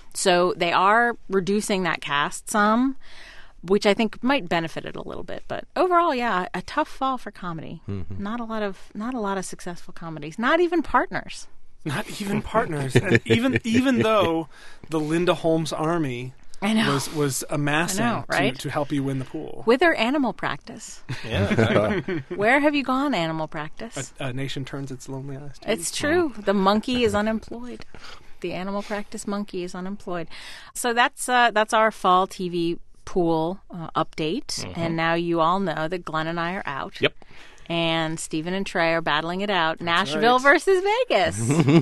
Speaker 1: So they are reducing that cast some, which I think might benefit it a little bit. But overall, yeah, a tough fall for comedy. Not a lot of not a lot of successful comedies. Not even Partners.
Speaker 2: Not even Partners. And even even though the Linda Holmes army
Speaker 1: I know.
Speaker 2: was was amassing
Speaker 1: I know, right?
Speaker 2: to, to help you win the pool.
Speaker 1: With their Animal Practice.
Speaker 4: Yeah, exactly.
Speaker 1: Where have you gone, Animal Practice?
Speaker 2: A, a nation turns its lonely eyes to
Speaker 1: It's true. The monkey is unemployed. The Animal Practice monkey is unemployed. So that's uh, that's our fall T V pool uh, update. And now you all know that Glenn and I are out.
Speaker 4: Yep.
Speaker 1: And Stephen and Trey are battling it out. Nashville versus Vegas.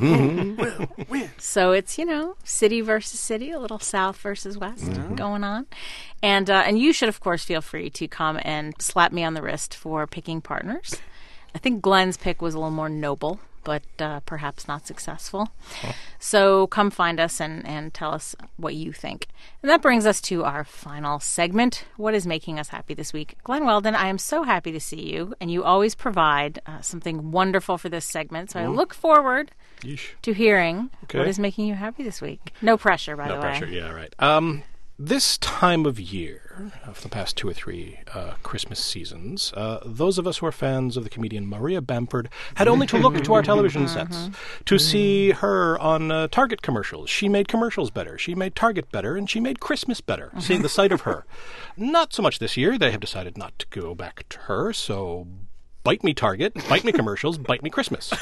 Speaker 2: win.
Speaker 1: So it's, you know, city versus city, a little south versus west going on. And uh, and you should, of course, feel free to come and slap me on the wrist for picking Partners. I think Glenn's pick was a little more noble, but uh, perhaps not successful. So come find us and, and tell us what you think. And that brings us to our final segment. What is making us happy this week? Glenn Weldon, I am so happy to see you, and you always provide uh, something wonderful for this segment. So I look forward
Speaker 4: Yeesh.
Speaker 1: to hearing
Speaker 4: Okay.
Speaker 1: what is making you happy this week. No pressure, by
Speaker 4: No
Speaker 1: the
Speaker 4: pressure.
Speaker 1: way.
Speaker 4: Yeah, right. Um, this time of year, uh, for the past two or three uh, Christmas seasons, uh, those of us who are fans of the comedian Maria Bamford had only to look to our television sets to see her on uh, Target commercials. She made commercials better. She made Target better, and she made Christmas better. Seeing the sight of her. Not so much this year. They have decided not to go back to her, so bite me Target, bite me commercials, bite me Christmas.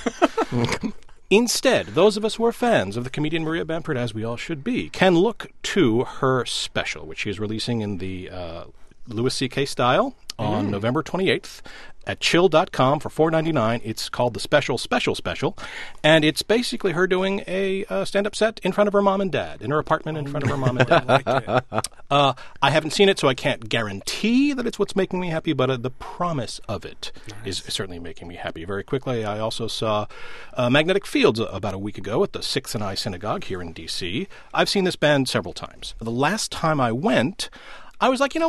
Speaker 4: Instead, those of us who are fans of the comedian Maria Bamford, as we all should be, can look to her special, which she is releasing in the uh, Louis C K style on November twenty-eighth at chill dot com for four dollars and ninety-nine cents. It's called the Special Special Special, and it's basically her doing a uh, stand-up set in front of her mom and dad, in her apartment in front of her mom and dad. Uh, I haven't seen it, so I can't guarantee that it's what's making me happy, but uh, the promise of it is certainly making me happy. Very quickly, I also saw uh, Magnetic Fields about a week ago at the Sixth and I Synagogue here in D C I've seen this band several times. The last time I went, I was like, you know what?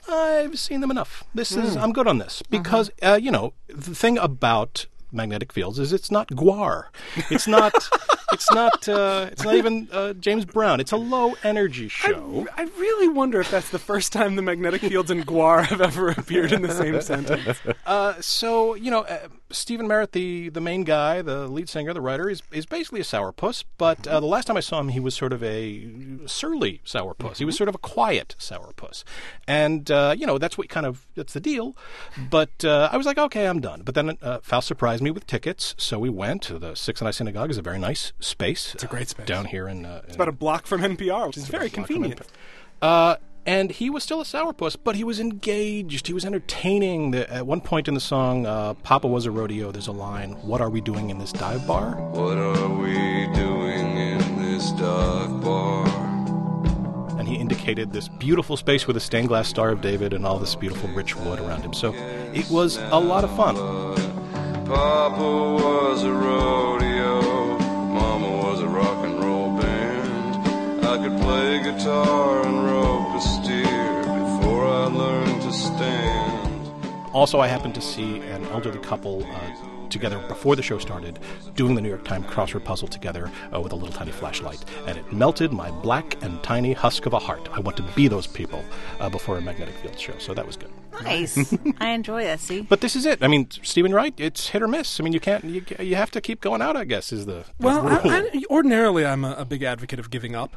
Speaker 4: I've seen them enough. This is I'm good on this because uh, you know the thing about magnetic fields is it's not Gwar. It's not. It's not. Uh, it's not even uh, James Brown. It's a low energy show.
Speaker 2: I, I really wonder if that's the first time the magnetic fields and Gwar have ever appeared in the same sentence.
Speaker 4: Uh, so you know, uh, Stephen Merritt, the, the main guy, the lead singer, the writer, is is basically a sourpuss. But uh, the last time I saw him, he was sort of a surly sourpuss. Mm-hmm. He was sort of a quiet sourpuss, and uh, you know that's what kind of that's the deal. But uh, I was like, okay, I'm done. But then uh, Faust surprised me with tickets, so we went to the Sixth and I Synagogue. Is a very nice space.
Speaker 2: It's a great space
Speaker 4: down here in. Uh,
Speaker 2: it's
Speaker 4: in,
Speaker 2: about a block from N P R, which is very convenient.
Speaker 4: Uh, and he was still a sourpuss, but he was engaged. He was entertaining. The, at one point in the song, uh, "Papa Was a Rodeo," there's a line, "What are we doing in this dive bar?"
Speaker 7: What are we doing in this dive bar?
Speaker 4: And he indicated this beautiful space with a stained glass Star of David and all this beautiful rich wood around him. So it was a lot of fun.
Speaker 7: Papa was a rodeo, Mama was a rock and roll band. I could play guitar and rope a steer before I learned to stand.
Speaker 4: Also, I happened to see an elderly couple uh, together before the show started doing the New York Times crossword puzzle together uh, with a little tiny flashlight. And it melted my black and tiny husk of a heart. I want to be those people uh, before a magnetic field show. So that was good.
Speaker 1: Nice. I enjoy that, see?
Speaker 4: But this is it. I mean, Stephen Wright, it's hit or miss. I mean, you can't, you, you have to keep going out, I guess, is the, the
Speaker 2: Well,
Speaker 4: rule.
Speaker 2: I, I, ordinarily I'm a, a big advocate of giving up.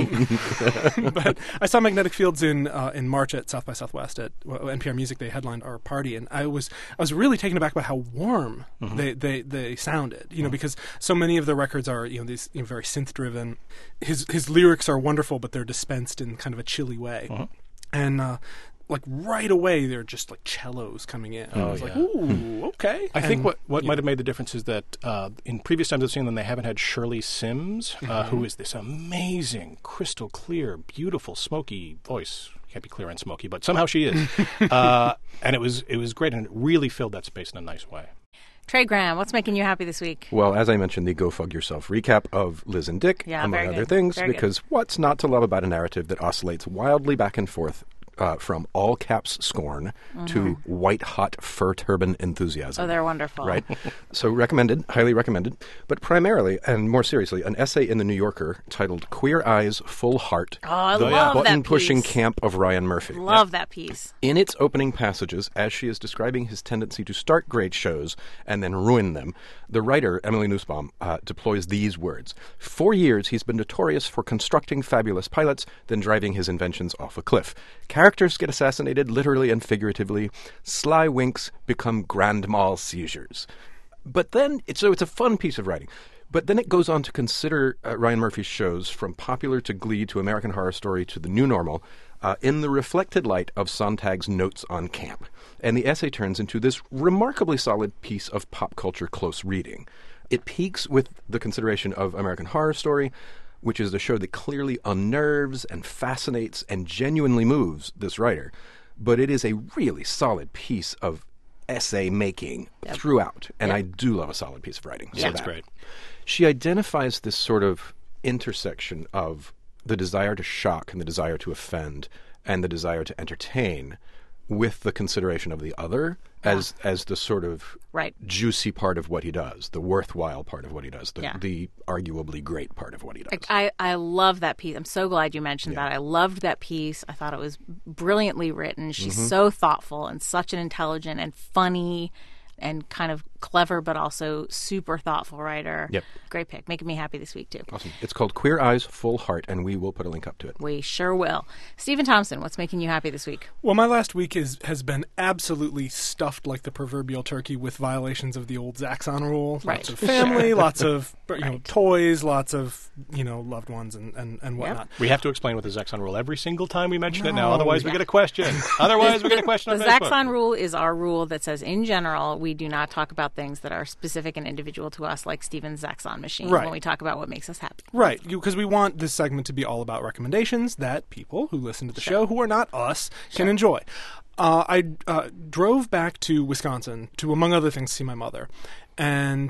Speaker 2: But I saw Magnetic Fields in uh, in March at South by Southwest at well, N P R Music. They headlined our party, and I was I was really taken aback by how warm mm-hmm. they, they, they sounded. You know, mm-hmm. because so many of the records are you know these you know, very synth driven. His his lyrics are wonderful, but they're dispensed in kind of a chilly way, mm-hmm. and. Uh, Like right away, they're just like cellos coming in.
Speaker 4: Oh,
Speaker 2: I was
Speaker 4: yeah.
Speaker 2: like, ooh, okay.
Speaker 4: I
Speaker 2: and,
Speaker 4: think what, what might
Speaker 2: know.
Speaker 4: have made the difference is that uh, in previous times I've seen them, they haven't had Shirley Sims, uh,
Speaker 2: mm-hmm.
Speaker 4: who is this amazing, crystal clear, beautiful, smoky voice. Can't be clear and smoky, but somehow she is. uh, and it was it was great, and it really filled that space in a nice way.
Speaker 1: Trey Graham, what's making you happy this week?
Speaker 3: Well, as I mentioned, the Go Fug Yourself recap of Liz and Dick,
Speaker 1: Yeah,
Speaker 3: among
Speaker 1: very
Speaker 3: other
Speaker 1: good.
Speaker 3: things,
Speaker 1: Very
Speaker 3: because
Speaker 1: good.
Speaker 3: what's not to love about a narrative that oscillates wildly back and forth uh, from all caps scorn
Speaker 1: Mm-hmm.
Speaker 3: to white hot fur turban enthusiasm.
Speaker 1: Oh, they're wonderful.
Speaker 3: Right? So recommended, highly recommended. But primarily, and more seriously, an essay in The New Yorker titled Queer Eyes, Full Heart,
Speaker 1: Oh, I
Speaker 3: the
Speaker 1: love that
Speaker 3: button-pushing
Speaker 1: piece.
Speaker 3: camp of Ryan Murphy.
Speaker 1: Love that piece.
Speaker 3: In its opening passages, as she is describing his tendency to start great shows and then ruin them, the writer, Emily Nussbaum, uh, deploys these words. For years, he's been notorious for constructing fabulous pilots, then driving his inventions off a cliff. Characters get assassinated, literally and figuratively. Sly winks become grand mal seizures. But then, it's, so it's a fun piece of writing. But then it goes on to consider uh, Ryan Murphy's shows, from Popular to Glee to American Horror Story to The New Normal, uh, in the reflected light of Sontag's notes on camp. And the essay turns into this remarkably solid piece of pop culture close reading. It peaks with the consideration of American Horror Story, which is a show that clearly unnerves and fascinates and genuinely moves this writer. But it is a really solid piece of essay making
Speaker 1: Yep.
Speaker 3: throughout. And
Speaker 1: Yep.
Speaker 3: I do love a solid piece of writing.
Speaker 1: Yeah.
Speaker 3: So
Speaker 4: That's
Speaker 3: that.
Speaker 4: great.
Speaker 3: She identifies this sort of intersection of the desire to shock and the desire to offend and the desire to entertain with the consideration of the other as as the sort of
Speaker 1: Right.
Speaker 3: juicy part of what he does, the worthwhile part of what he does, the,
Speaker 1: Yeah.
Speaker 3: the arguably great part of what he does.
Speaker 1: I, I love that piece. I'm so glad you mentioned that. I loved that piece. I thought it was brilliantly written. She's
Speaker 3: Mm-hmm.
Speaker 1: so thoughtful and such an intelligent and funny and kind of clever but also super thoughtful writer.
Speaker 3: Yep.
Speaker 1: Great pick. Making me happy this week, too.
Speaker 3: Awesome. It's called Queer Eyes, Full Heart, and we will put a link up to it.
Speaker 1: We sure will. Stephen Thompson, what's making you happy this week?
Speaker 2: Well, my last week is has been absolutely stuffed like the proverbial turkey with violations of the old Zaxxon rule.
Speaker 1: Right.
Speaker 2: Lots of family, lots of you know
Speaker 1: Right.
Speaker 2: toys, lots of you know loved ones and, and, and whatnot.
Speaker 4: We have to explain what the Zaxxon rule every single time we mention it now.
Speaker 2: No.
Speaker 4: Otherwise, we
Speaker 1: Yeah.
Speaker 4: get a question. Otherwise, we get a question
Speaker 1: The
Speaker 4: on Facebook.
Speaker 1: Zaxxon rule is our rule that says, in general, we do not talk about things that are specific and individual to us, like Steven's Zaxxon machine,
Speaker 2: Right.
Speaker 1: when we talk about what makes us happy.
Speaker 2: Right, because we want this segment to be all about recommendations that people who listen to the show, who are not us, can enjoy. Uh, I uh, drove back to Wisconsin to, among other things, see my mother. And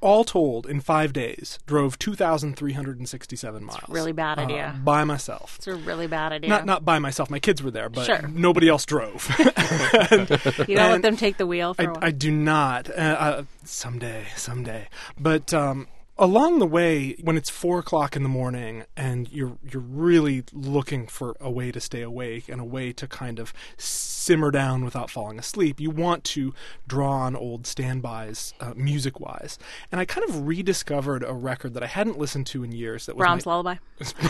Speaker 2: all told, in five days, drove two thousand three hundred sixty-seven miles.
Speaker 1: Really bad idea.
Speaker 2: Uh, by myself.
Speaker 1: It's a really bad idea.
Speaker 2: Not not by myself. My kids were there, but
Speaker 1: Sure.
Speaker 2: nobody else drove. and,
Speaker 1: You don't let
Speaker 2: and
Speaker 1: them take the wheel for
Speaker 2: I,
Speaker 1: a while?
Speaker 2: I do not. Uh, uh, someday, someday. But um, along the way, when it's four o'clock in the morning and you're you're really looking for a way to stay awake and a way to kind of simmer down without falling asleep, you want to draw on old standbys, uh, music-wise. And I kind of rediscovered a record that I hadn't listened to in years. That was
Speaker 1: Brahms
Speaker 2: my,
Speaker 1: Lullaby.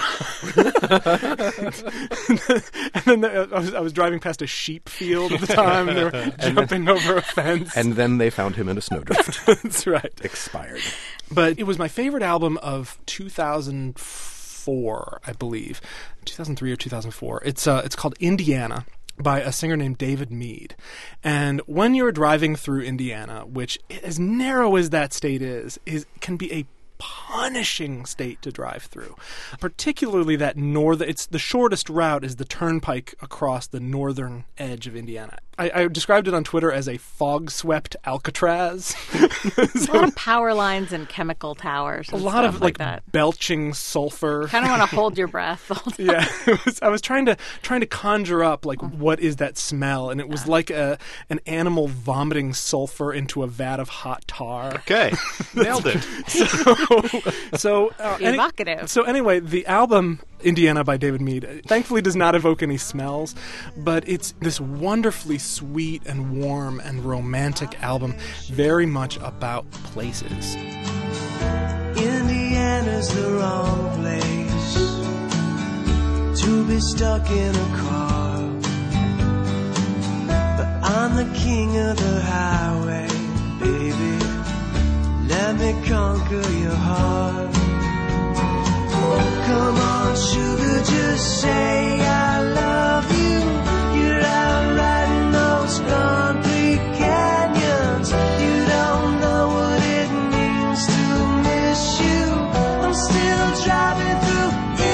Speaker 2: and then the, I, was, I was driving past a sheep field at the time, and they were jumping over a fence.
Speaker 3: And then they found him in a snowdrift.
Speaker 2: That's right.
Speaker 3: Expired.
Speaker 2: But it was my favorite album of two thousand four, I believe, two thousand three or two thousand four. It's uh, it's called Indiana, by a singer named David Mead. And when you're driving through Indiana, which, as narrow as that state is, is can be a punishing state to drive through, particularly that northern. It's the shortest route is the turnpike across the northern edge of Indiana. I, I described it on Twitter as a fog-swept Alcatraz.
Speaker 1: A lot of power lines and chemical towers.
Speaker 2: a
Speaker 1: And
Speaker 2: lot
Speaker 1: stuff
Speaker 2: of
Speaker 1: like
Speaker 2: like
Speaker 1: that.
Speaker 2: belching sulfur.
Speaker 1: Kind of want to hold your breath. all the
Speaker 2: Yeah, it was, I was trying to trying to conjure up like what is that smell, and it was like a an animal vomiting sulfur into a vat of hot tar.
Speaker 4: Okay, nailed it.
Speaker 2: So, so uh, any-
Speaker 1: Evocative.
Speaker 2: so anyway, the album Indiana by David Mead uh, thankfully does not evoke any smells, but it's this wonderfully sweet and warm and romantic album, very much about places.
Speaker 8: Indiana's the wrong place to be stuck in a car, but I'm the king of the highway, baby. Let me conquer your heart. Come on, sugar, just say I love you. You're out riding those concrete canyons. You don't know what it means to miss you. I'm still driving through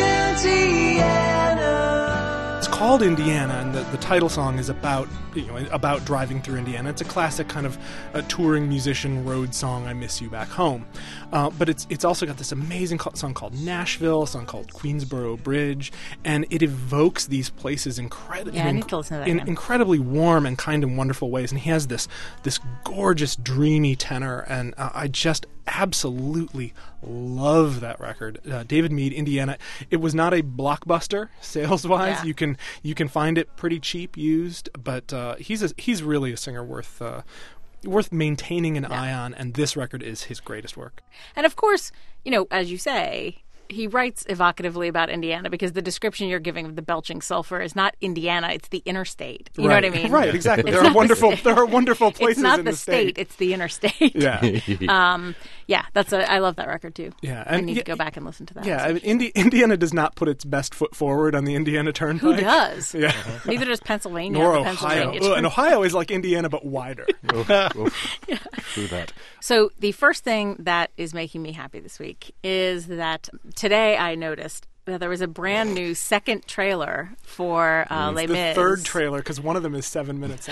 Speaker 8: Indiana.
Speaker 2: It's called Indiana, and the, the title song is about you know about driving through Indiana. It's a classic kind of a touring musician road song. I miss you back home, uh, but it's it's also got this amazing co- song called Nashville, a song called Queensboro Bridge, and it evokes these places incredibly
Speaker 1: Yeah, I need to listen to that
Speaker 2: in
Speaker 1: again.
Speaker 2: incredibly warm and kind and wonderful ways. And he has this this gorgeous, dreamy tenor, and uh, I just absolutely love that record. Uh, David Mead, Indiana. It was not a blockbuster sales wise.
Speaker 1: Yeah.
Speaker 2: You can you can find it pretty cheap used, but uh, he's a, he's really a singer worth uh, worth maintaining an eye on. And this record is his greatest work.
Speaker 1: And of course, you know, as you say, he writes evocatively about Indiana because the description you're giving of the belching sulfur is not Indiana, it's the interstate. You know what I mean?
Speaker 2: Right, exactly.
Speaker 1: It's
Speaker 2: There
Speaker 1: not
Speaker 2: are
Speaker 1: the
Speaker 2: wonderful
Speaker 1: state.
Speaker 2: there are wonderful places
Speaker 1: It's not
Speaker 2: in
Speaker 1: the
Speaker 2: the
Speaker 1: state, it's the interstate.
Speaker 2: Yeah.
Speaker 1: um, yeah, that's a, I love that record too.
Speaker 2: Yeah,
Speaker 1: I
Speaker 2: and
Speaker 1: need
Speaker 2: y-
Speaker 1: to go back and listen to that.
Speaker 2: Yeah, I mean, Indi- Indiana does not put its best foot forward on the Indiana Turnpike.
Speaker 1: Who does?
Speaker 2: Yeah.
Speaker 1: Neither does Pennsylvania.
Speaker 2: Nor
Speaker 1: the
Speaker 2: Ohio.
Speaker 1: Pennsylvania
Speaker 2: Ugh, and Ohio is like Indiana, but wider.
Speaker 3: Oof, oof. True that.
Speaker 1: So the first thing that is making me happy this week is that today I noticed that there was a brand new second trailer for uh, Les
Speaker 2: the
Speaker 1: Mis.
Speaker 2: third trailer, because one of them is seven minutes long.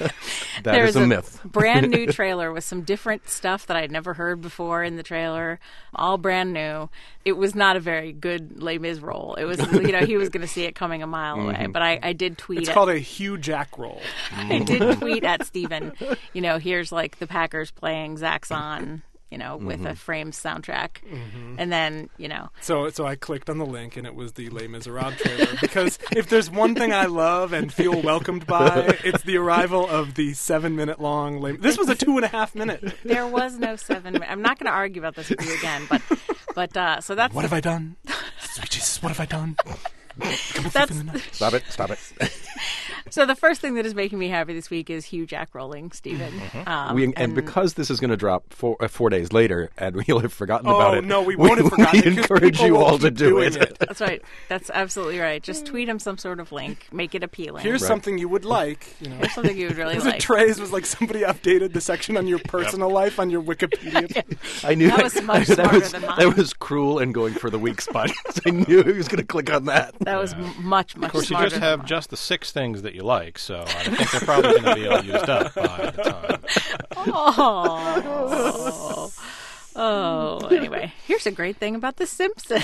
Speaker 3: That
Speaker 1: There's
Speaker 3: is a myth.
Speaker 1: brand new trailer with some different stuff that I'd never heard before in the trailer, all brand new. It was not a very good Les Mis role. It was, you know, he was going to see it coming a mile away. But I, I did tweet.
Speaker 2: It's
Speaker 1: at,
Speaker 2: called a Hugh Jack roll.
Speaker 1: I did tweet at Steven, you know, here's like the Packers playing Zaxxon, you know, with
Speaker 2: Mm-hmm.
Speaker 1: a Frames soundtrack, and then you know.
Speaker 2: So, so I clicked on the link, and it was the Les Miserables trailer. Because if there's one thing I love and feel welcomed by, it's the arrival of the seven-minute-long Les. This was a two and a half minute.
Speaker 1: There was no seven. I'm not going to argue about this with you again, but but uh, so that's
Speaker 2: What have I done? Sweet Jesus, what have I done?
Speaker 1: that's
Speaker 3: Stop it. Stop it.
Speaker 1: so the first thing that is making me happy this week is Hugh Jack rolling, Stephen. Um,
Speaker 3: We, and, because this is going to drop four, uh, four days later, and we'll have forgotten
Speaker 2: Oh,
Speaker 3: about it.
Speaker 2: no, we won't have forgotten it, 'cause
Speaker 3: encourage
Speaker 2: people
Speaker 3: you
Speaker 2: will
Speaker 3: all to
Speaker 2: keep
Speaker 3: do
Speaker 2: doing
Speaker 3: it.
Speaker 2: it.
Speaker 1: that's right. That's absolutely right. Just tweet him some sort of link, make it appealing.
Speaker 2: Here's
Speaker 3: Right.
Speaker 2: something you would like. You know.
Speaker 1: Here's something you would really
Speaker 2: Was
Speaker 1: like.
Speaker 2: it Trey's was like somebody updated the section on your personal life on your Wikipedia?
Speaker 3: I knew
Speaker 1: That was much
Speaker 3: that
Speaker 1: smarter
Speaker 3: was,
Speaker 1: than mine.
Speaker 3: That was cruel and going for the weak spot. I knew he was going to click on that.
Speaker 1: That was m- much much
Speaker 4: Of course, you
Speaker 1: smarter
Speaker 4: just
Speaker 1: than
Speaker 4: have
Speaker 1: mine.
Speaker 4: just the six things that you like, so I think they're probably going to be all used up by the time.
Speaker 1: Oh. Oh, anyway, here's a great thing about The Simpsons.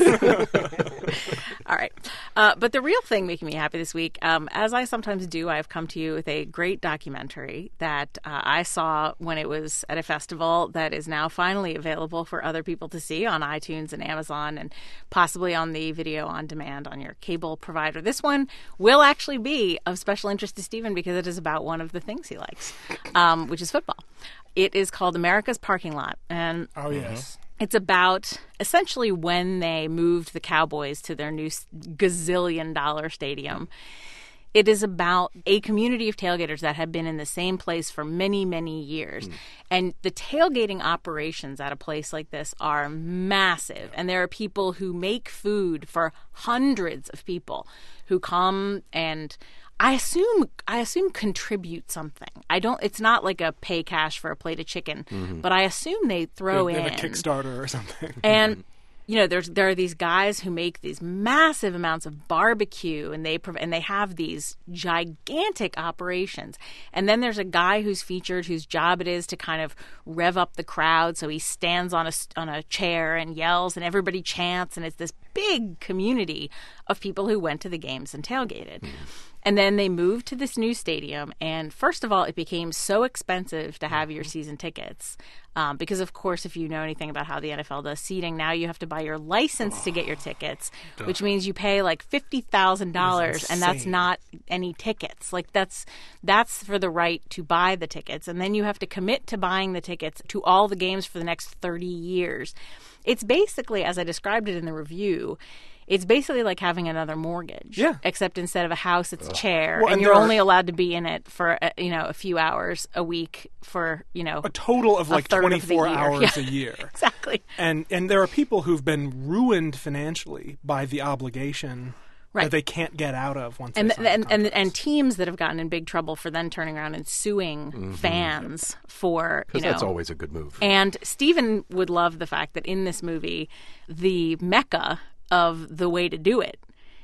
Speaker 1: All right. Uh, but the real thing making me happy this week, um, as I sometimes do, I've come to you with a great documentary that uh, I saw when it was at a festival that is now finally available for other people to see on iTunes and Amazon and possibly on the video on demand on your cable provider. This one will actually be of special interest to Stephen because it is about one of the things he likes, um, which is football. It is called America's Parking Lot. And
Speaker 2: Oh, yes.
Speaker 1: it's about essentially when they moved the Cowboys to their new gazillion dollar stadium. It is about a community of tailgaters that have been in the same place for many, many years. Mm. And the tailgating operations at a place like this are massive. And there are people who make food for hundreds of people who come and I assume I assume contribute something. I don't. It's not like a pay cash for a plate of chicken, mm-hmm. but I assume they throw
Speaker 2: they, they
Speaker 1: in
Speaker 2: have a Kickstarter or something.
Speaker 1: And you know, there's there are these guys who make these massive amounts of barbecue, and they and they have these gigantic operations. And then there's a guy who's featured whose job it is to kind of rev up the crowd. So he stands on a on a chair and yells, and everybody chants, and it's this big community of people who went to the games and tailgated. Mm. And then they moved to this new stadium. And first of all, it became so expensive to have your season tickets. Um, because, of course, if you know anything about how the N F L does seating, now you have to buy your license oh, to get your tickets, duh. which means you pay like fifty thousand dollars. And that's not any tickets. Like that's that's for the right to buy the tickets. And then you have to commit to buying the tickets to all the games for the next thirty years. It's basically, as I described it in the review, it's basically like having another mortgage. Yeah. Except instead of a house, it's a chair. Well, and, and you're only allowed to be in it for, uh, you know, a few hours a week for, you know,
Speaker 2: a total of like twenty-four hours
Speaker 1: yeah.
Speaker 2: a year.
Speaker 1: Exactly.
Speaker 2: And and there are people who've been ruined financially by the obligation right. that they can't get out of once
Speaker 1: and
Speaker 2: they sign
Speaker 1: and, and and teams that have gotten in big trouble for then turning around and suing mm-hmm. fans for, you know.
Speaker 3: Because that's always a good move.
Speaker 1: And Stephen would love the fact that in this movie, the mecca of the way to do it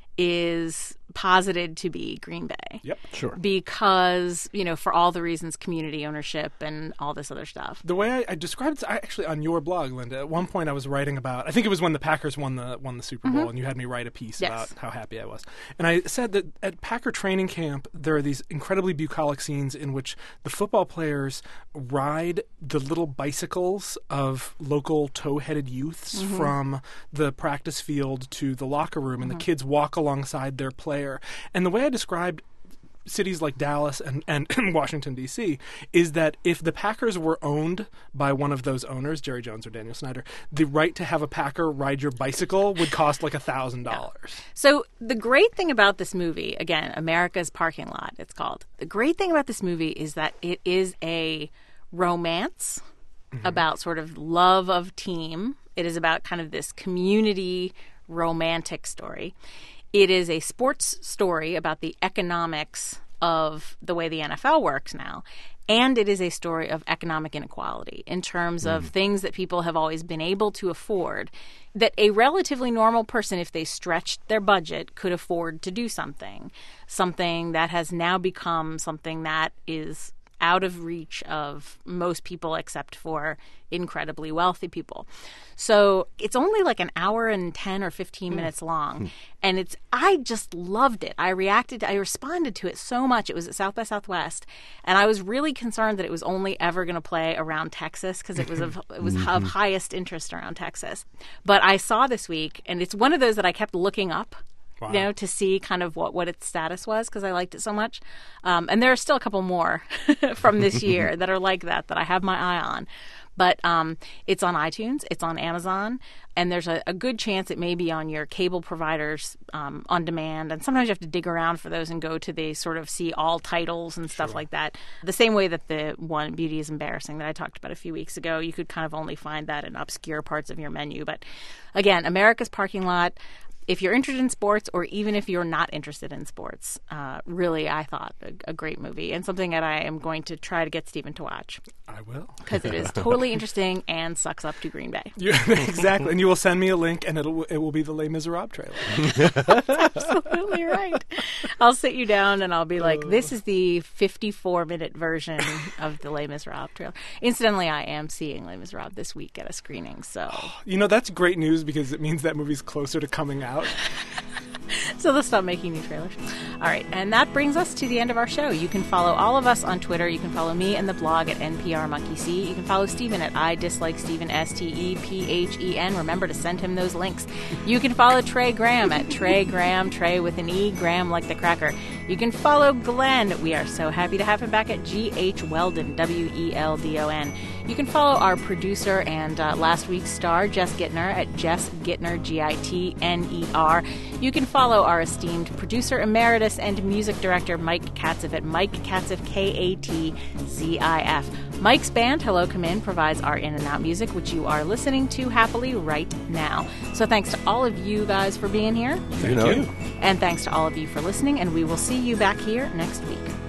Speaker 1: is posited to be Green Bay.
Speaker 2: Yep, sure.
Speaker 1: Because, you know, for all the reasons, community ownership and all this other stuff.
Speaker 2: The way I, I described it, I actually on your blog, Linda, at one point I was writing about, I think it was when the Packers won the won the Super Bowl, mm-hmm. and you had me write a piece
Speaker 1: yes.
Speaker 2: about how happy I was. And I said that at Packer training camp, there are these incredibly bucolic scenes in which the football players ride the little bicycles of local tow-headed youths mm-hmm. from the practice field to the locker room, and mm-hmm. the kids walk alongside their player. And the way I described cities like Dallas and, and Washington, D C, is that if the Packers were owned by one of those owners, Jerry Jones or Daniel Snyder, the right to have a Packer ride your bicycle would cost like one thousand dollars.
Speaker 1: Yeah. So the great thing about this movie, again, America's Parking Lot, it's called. The great thing about this movie is that it is a romance mm-hmm. about sort of love of team. It is about kind of this community romantic story. It is a sports story about the economics of the way the N F L works now. And it is a story of economic inequality in terms of mm. things that people have always been able to afford, that a relatively normal person, if they stretched their budget, could afford to do something. Something that has now become something that is out of reach of most people except for incredibly wealthy people. So it's only like an hour and ten or fifteen mm. minutes long. Mm. And it's, I just loved it. I reacted, I responded to it so much. It was at South by Southwest. And I was really concerned that it was only ever going to play around Texas because it was of, it was mm-hmm. of highest interest around Texas. But I saw this week, and it's one of those that I kept looking up. Wow. You know, to see kind of what, what its status was because I liked it so much. Um, and there are still a couple more from this year that are like that, that I have my eye on. But um, it's on iTunes, it's on Amazon, and there's a, a good chance it may be on your cable providers um, on demand. And sometimes you have to dig around for those and go to the sort of see all titles and stuff sure. like that. The same way that the one, Beauty is Embarrassing, that I talked about a few weeks ago, you could kind of only find that in obscure parts of your menu. But again, America's Parking Lot. If you're interested in sports, or even if you're not interested in sports, uh, really, I thought a, a great movie and something that I am going to try to get Stephen to watch.
Speaker 2: I will.
Speaker 1: Because it is totally interesting and sucks up to Green Bay.
Speaker 2: You, exactly. And you will send me a link, and it'll, it will be the Les Miserables trailer.
Speaker 1: That's absolutely right. I'll sit you down and I'll be like, this is the fifty-four minute version of the Les Miserables trailer. Incidentally, I am seeing Les Miserables this week at a screening, so...
Speaker 2: You know, that's great news because it means that movie's closer to coming out.
Speaker 1: So they'll stop making new trailers. All right, and that brings us to the end of our show. You can follow all of us on Twitter. You can follow me and the blog at N P R Monkey See. You can follow Stephen at I Dislike Stephen, S T E P H E N. Remember to send him those links. You can follow Trey Graham at Trey Graham, Trey with an E, Graham like the cracker. You can follow Glenn. We are so happy to have him back at G H Weldon, W E L D O N. You can follow our producer and uh, last week's star, Jess Gittner, at Jess Gittner, G I T N E R. You can follow our esteemed producer emeritus and music director, Mike Katzif, at Mike Katzif, K A T Z I F. Mike's band, Hello Come In, provides our in and out music, which you are listening to happily right now. So thanks to all of you guys for being here.
Speaker 3: Thank you.
Speaker 1: And thanks to all of you for listening, and we will see you back here next week.